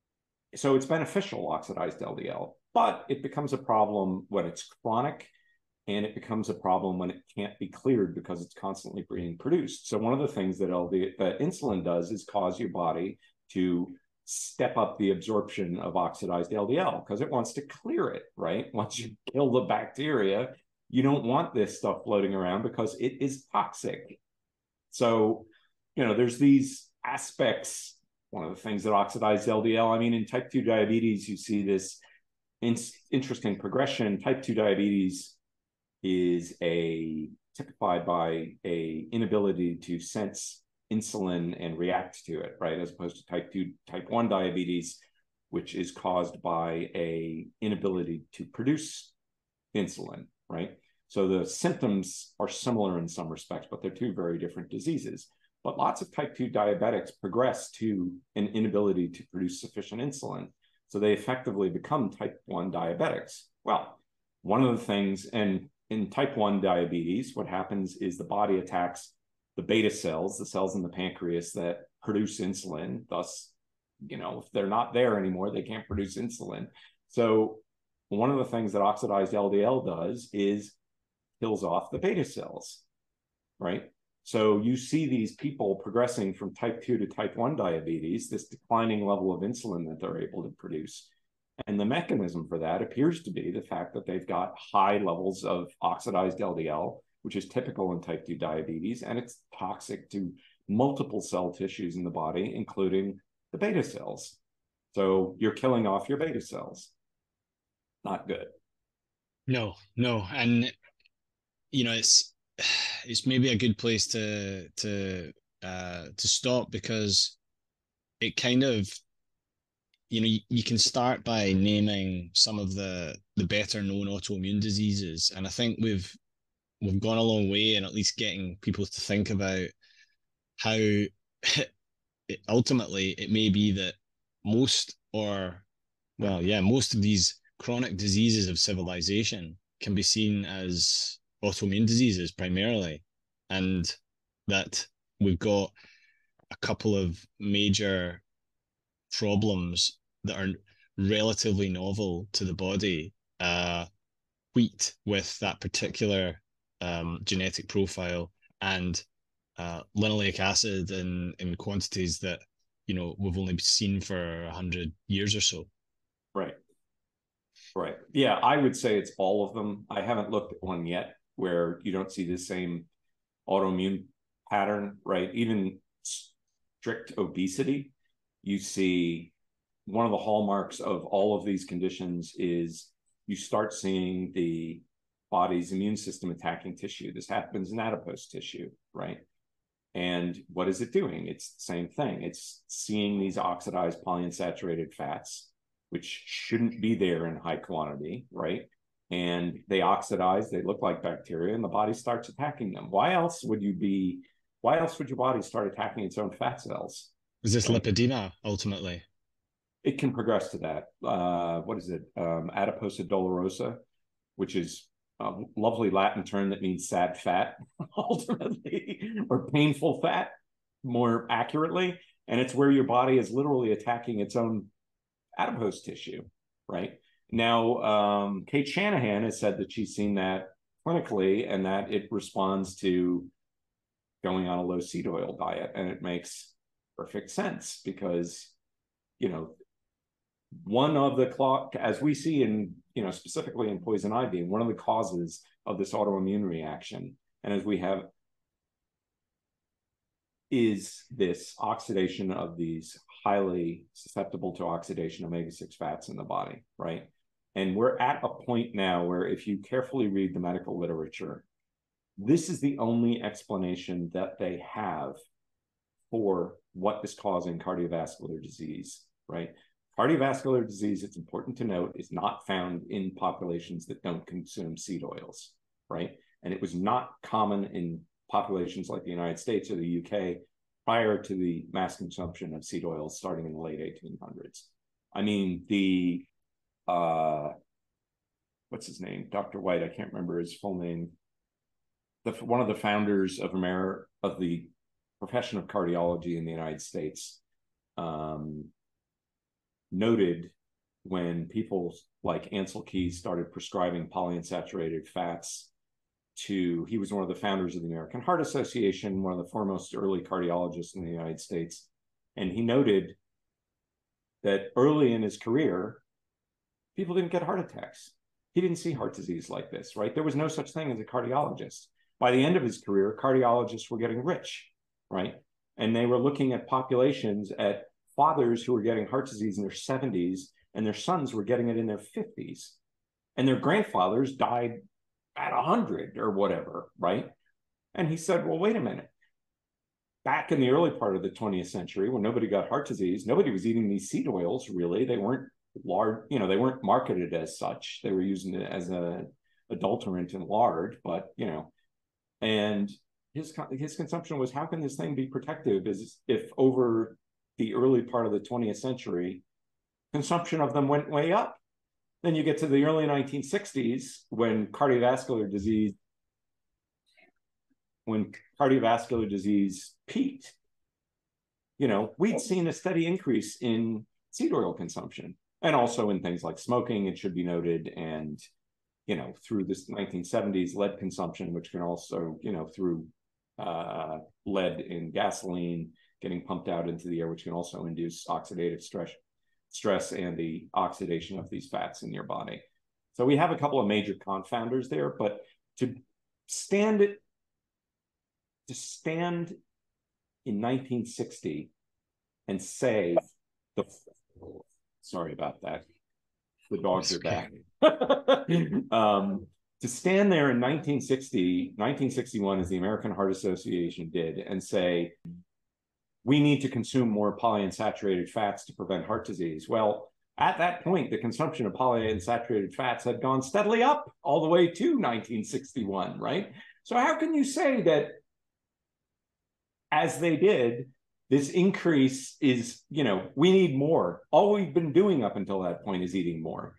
so it's beneficial, oxidized L D L, but it becomes a problem when it's chronic, and it becomes a problem when it can't be cleared because it's constantly being produced. So one of the things that L D that insulin does is cause your body to step up the absorption of oxidized L D L because it wants to clear it, right? Once you kill the bacteria, you don't want this stuff floating around because it is toxic. So, you know, there's these aspects. One of the things that oxidized L D L, I mean, in type two diabetes, you see this in interesting progression. Type two diabetes is a typified by a inability to sense insulin and react to it, right? As opposed to type two, type one diabetes, which is caused by a inability to produce insulin, right? So the symptoms are similar in some respects, but they're two very different diseases. But lots of type two diabetics progress to an inability to produce sufficient insulin. So they effectively become type one diabetics. Well, one of the things, and in type one diabetes, what happens is the body attacks the beta cells, the cells in the pancreas that produce insulin. Thus, you know, if they're not there anymore, they can't produce insulin. So one of the things that oxidized L D L does is kills off the beta cells, right? So you see these people progressing from type two to type one diabetes, this declining level of insulin that they're able to produce. And the mechanism for that appears to be the fact that they've got high levels of oxidized L D L, which is typical in type two diabetes, and it's toxic to multiple cell tissues in the body, including the beta cells. So you're killing off your beta cells. Not good. No, no. And, you know, it's, it's maybe a good place to, to, uh, to stop, because it kind of, you know, you, you can start by naming some of the, the better known autoimmune diseases. And I think we've, we've gone a long way in at least getting people to think about how it, ultimately it may be that most, or, well, yeah, most of these chronic diseases of civilization can be seen as autoimmune diseases primarily, and that we've got a couple of major problems that are relatively novel to the body, uh, wheat with that particular um, genetic profile, and uh, linoleic acid in, in quantities that, you know, we've only seen for a hundred years or so. Right. Right. Yeah, I would say it's all of them. I haven't looked at one yet where you don't see the same autoimmune pattern, right? Even strict obesity, you see one of the hallmarks of all of these conditions is you start seeing the body's immune system attacking tissue. This happens in adipose tissue, right? And what is it doing? It's the same thing. It's seeing these oxidized polyunsaturated fats, which shouldn't be there in high quantity, right? And they oxidize, they look like bacteria, and the body starts attacking them. Why else would you be, why else would your body start attacking its own fat cells? Is this right? lipedema ultimately? It can progress to that. Uh, what is it? Um, adiposa dolorosa, which is a lovely Latin term that means sad fat, ultimately, or painful fat, more accurately. And it's where your body is literally attacking its own adipose tissue, right? Now, um, Kate Shanahan has said that she's seen that clinically and that it responds to going on a low seed oil diet. And it makes perfect sense because, you know, one of the, clock, as we see in, you know, specifically in poison ivy, one of the causes of this autoimmune reaction, and as we have, is this oxidation of these highly susceptible to oxidation omega six fats in the body, right? And we're at a point now where if you carefully read the medical literature, this is the only explanation that they have for what is causing cardiovascular disease, right? Cardiovascular disease, it's important to note, is not found in populations that don't consume seed oils, right? And it was not common in populations like the United States or the U K prior to the mass consumption of seed oils starting in the late eighteen hundreds. I mean, the, uh, what's his name? Doctor White, I can't remember his full name. The, one of the founders of Amer of the profession of cardiology in the United States, um, noted when people like Ansel Keys started prescribing polyunsaturated fats to, he was one of the founders of the American Heart Association, one of the foremost early cardiologists in the United States. And he noted that early in his career, people didn't get heart attacks. He didn't see heart disease like this, right? There was no such thing as a cardiologist. By the end of his career, cardiologists were getting rich, right? And they were looking at populations, at fathers who were getting heart disease in their seventies, and their sons were getting it in their fifties. And their grandfathers died at one hundred or whatever, right? And he said, well, wait a minute. Back in the early part of the twentieth century, when nobody got heart disease, nobody was eating these seed oils, really. They weren't lard, you know, they weren't marketed as such. They were using it as a adulterant in lard, but, you know, and his, his consumption was, how can this thing be protective is if over the early part of the twentieth century, consumption of them went way up. Then you get to the early nineteen sixties when cardiovascular disease, when cardiovascular disease peaked. You know, we'd seen a steady increase in seed oil consumption and also in things like smoking, it should be noted, and, you know, through this nineteen seventies lead consumption, which can also, you know, through uh, lead in gasoline getting pumped out into the air, which can also induce oxidative stress, stress and the oxidation of these fats in your body. So we have a couple of major confounders there, but to stand it, to stand in nineteen sixty and say the, sorry about that, the dogs are back. um, to stand there in nineteen sixty, nineteen sixty-one, as the American Heart Association did, and say, we need to consume more polyunsaturated fats to prevent heart disease. Well, at that point, the consumption of polyunsaturated fats had gone steadily up all the way to nineteen sixty-one, right? So how can you say that, as they did, this increase is, you know, we need more? All we've been doing up until that point is eating more.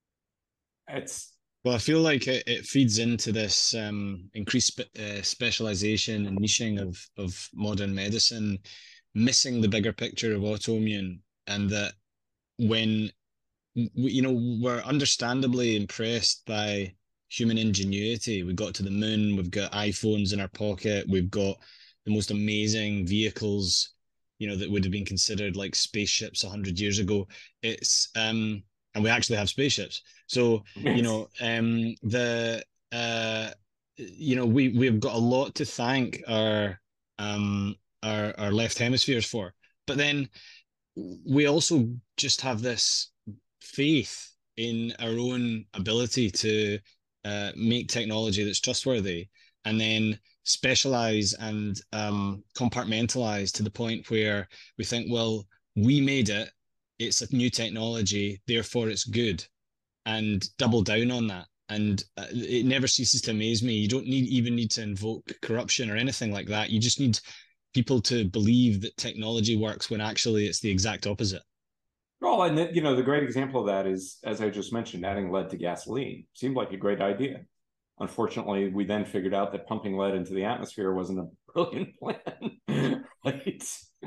It's Well, I feel like it, it feeds into this um, increased spe uh, specialization and niching of of modern medicine, missing the bigger picture of autoimmune, and that when we, you know, we're understandably impressed by human ingenuity. We got to the moon, we've got iPhones in our pocket, we've got the most amazing vehicles, you know, that would have been considered like spaceships a hundred years ago. It's um, and we actually have spaceships. So, you know, um, the uh, you know, we we've got a lot to thank our um our our left hemispheres for. But then we also just have this faith in our own ability to uh, make technology that's trustworthy, and then specialize and um, compartmentalize to the point where we think, well, we made it, it's a new technology, therefore it's good, and double down on that. And uh, it never ceases to amaze me. You don't need even need to invoke corruption or anything like that. You just need people to believe that technology works when actually it's the exact opposite. Well, and the, you know, the great example of that is, as I just mentioned, adding lead to gasoline seemed like a great idea. Unfortunately, we then figured out that pumping lead into the atmosphere wasn't a brilliant plan. Right?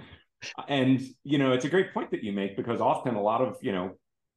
And, you know, it's a great point that you make, because often a lot of, you know,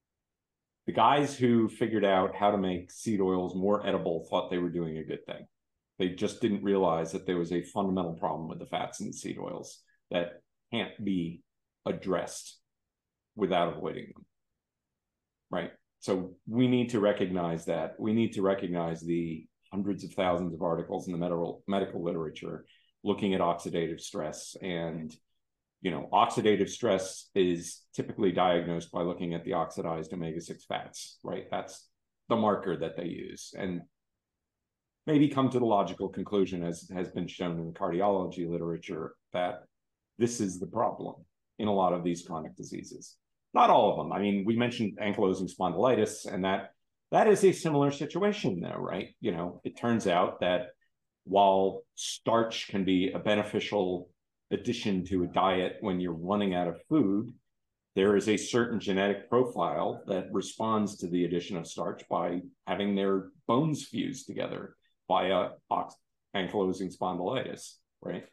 the guys who figured out how to make seed oils more edible thought they were doing a good thing. They just didn't realize that there was a fundamental problem with the fats in the seed oils that can't be addressed without avoiding them, right? So we need to recognize that. We need to recognize the hundreds of thousands of articles in the medical medical literature looking at oxidative stress. And, you know, oxidative stress is typically diagnosed by looking at the oxidized omega six fats, right? That's the marker that they use. And maybe come to the logical conclusion, as has been shown in the cardiology literature, that this is the problem in a lot of these chronic diseases. Not all of them. I mean, we mentioned ankylosing spondylitis, and that that is a similar situation though, right? You know, it turns out that while starch can be a beneficial addition to a diet when you're running out of food, there is a certain genetic profile that responds to the addition of starch by having their bones fused together via ankylosing spondylitis, right?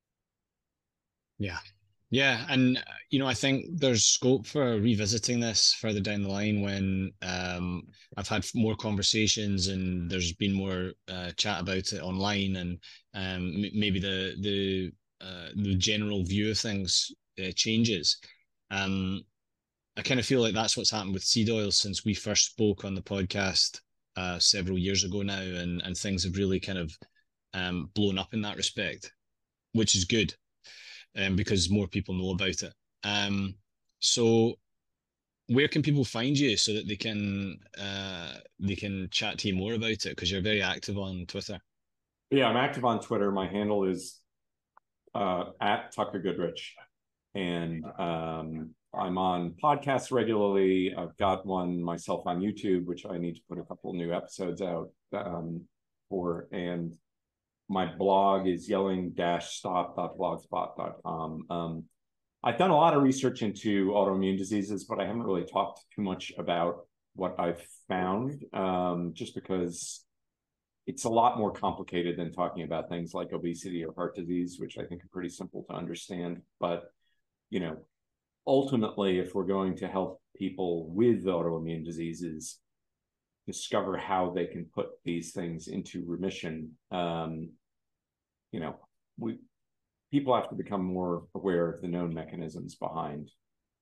Yeah. Yeah, and you know, I think there's scope for revisiting this further down the line when um, I've had more conversations and there's been more uh, chat about it online, and um, maybe the the uh, the general view of things uh, changes. Um, I kind of feel like that's what's happened with seed oils since we first spoke on the podcast uh, several years ago now, and and things have really kind of um, blown up in that respect, which is good. Um, because more people know about it. Um, so where can people find you so that they can uh, they can chat to you more about it? Because you're very active on Twitter. Yeah, I'm active on Twitter. My handle is uh, at Tucker Goodrich, and um, I'm on podcasts regularly. I've got one myself on YouTube, which I need to put a couple new episodes out um, for, and my blog is yelling stop dot blogspot dot com. Um, I've done a lot of research into autoimmune diseases, but I haven't really talked too much about what I've found, um, just because it's a lot more complicated than talking about things like obesity or heart disease, which I think are pretty simple to understand. But, you know, ultimately, if we're going to help people with autoimmune diseases discover how they can put these things into remission, um, you know, we people have to become more aware of the known mechanisms behind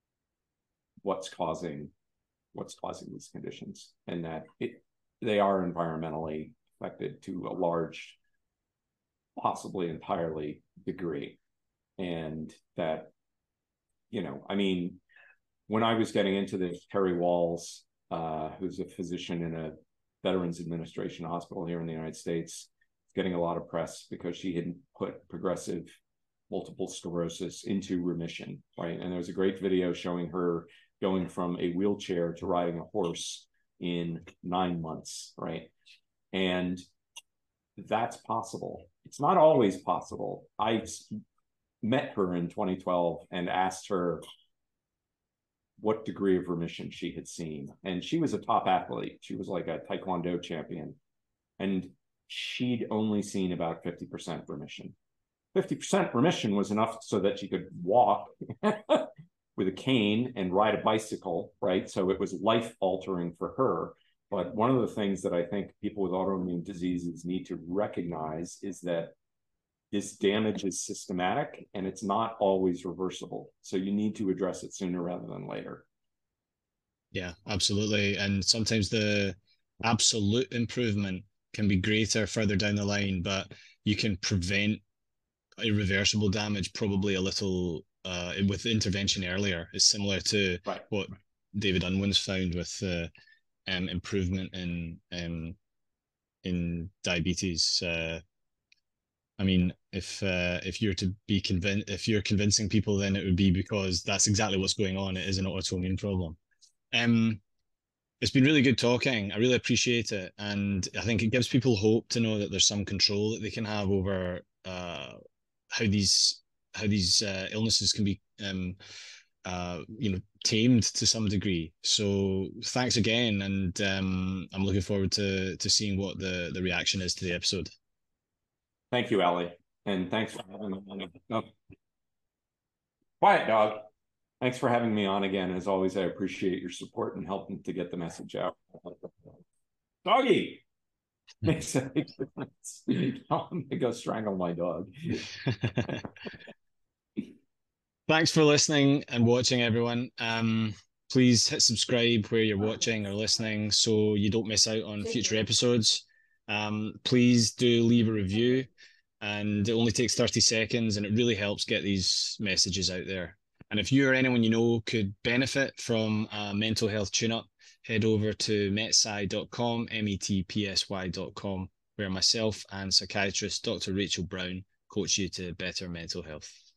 what's causing what's causing these conditions, and that it they are environmentally affected to a large, possibly entirely degree. And that, you know, I mean, when I was getting into this, Terry Walls, uh, who's a physician in a Veterans Administration hospital here in the United States, getting a lot of press because she had put progressive multiple sclerosis into remission, right? And there was a great video showing her going from a wheelchair to riding a horse in nine months, right? And that's possible. It's not always possible. I met her in twenty twelve and asked her what degree of remission she had seen. And she was a top athlete. She was like a Taekwondo champion. And she'd only seen about fifty percent remission. fifty percent remission was enough so that she could walk with a cane and ride a bicycle, right? So it was life altering for her. But one of the things that I think people with autoimmune diseases need to recognize is that this damage is systematic and it's not always reversible. So you need to address it sooner rather than later. Yeah, absolutely. And sometimes the absolute improvement can be greater further down the line, but you can prevent irreversible damage probably a little uh, with intervention earlier. It's similar to right. what David Unwin's found with uh, um, improvement in um, in diabetes. Uh, I mean, if uh, if you're to be convinced, if you're convincing people, then it would be because that's exactly what's going on. It is an autoimmune problem. Um, it's been really good talking. I really appreciate it, and I think it gives people hope to know that there's some control that they can have over uh, how these how these uh, illnesses can be um, uh, you know, tamed to some degree. So thanks again, and um, I'm looking forward to to seeing what the the reaction is to the episode. Thank you, Ali, and thanks for having me on. Oh. Quiet dog. Thanks for having me on again. As always, I appreciate your support and helping to get the message out. Doggy. Makes a big difference. I'm gonna go strangle my dog. Thanks for listening and watching, everyone. Um, please hit subscribe where you're watching or listening so you don't miss out on future episodes. Um, please do leave a review, and it only takes thirty seconds, and it really helps get these messages out there. And if you or anyone you know could benefit from a mental health tune-up, head over to metsy dot com, M E T P S Y dot com, where myself and psychiatrist Doctor Rachel Brown coach you to better mental health.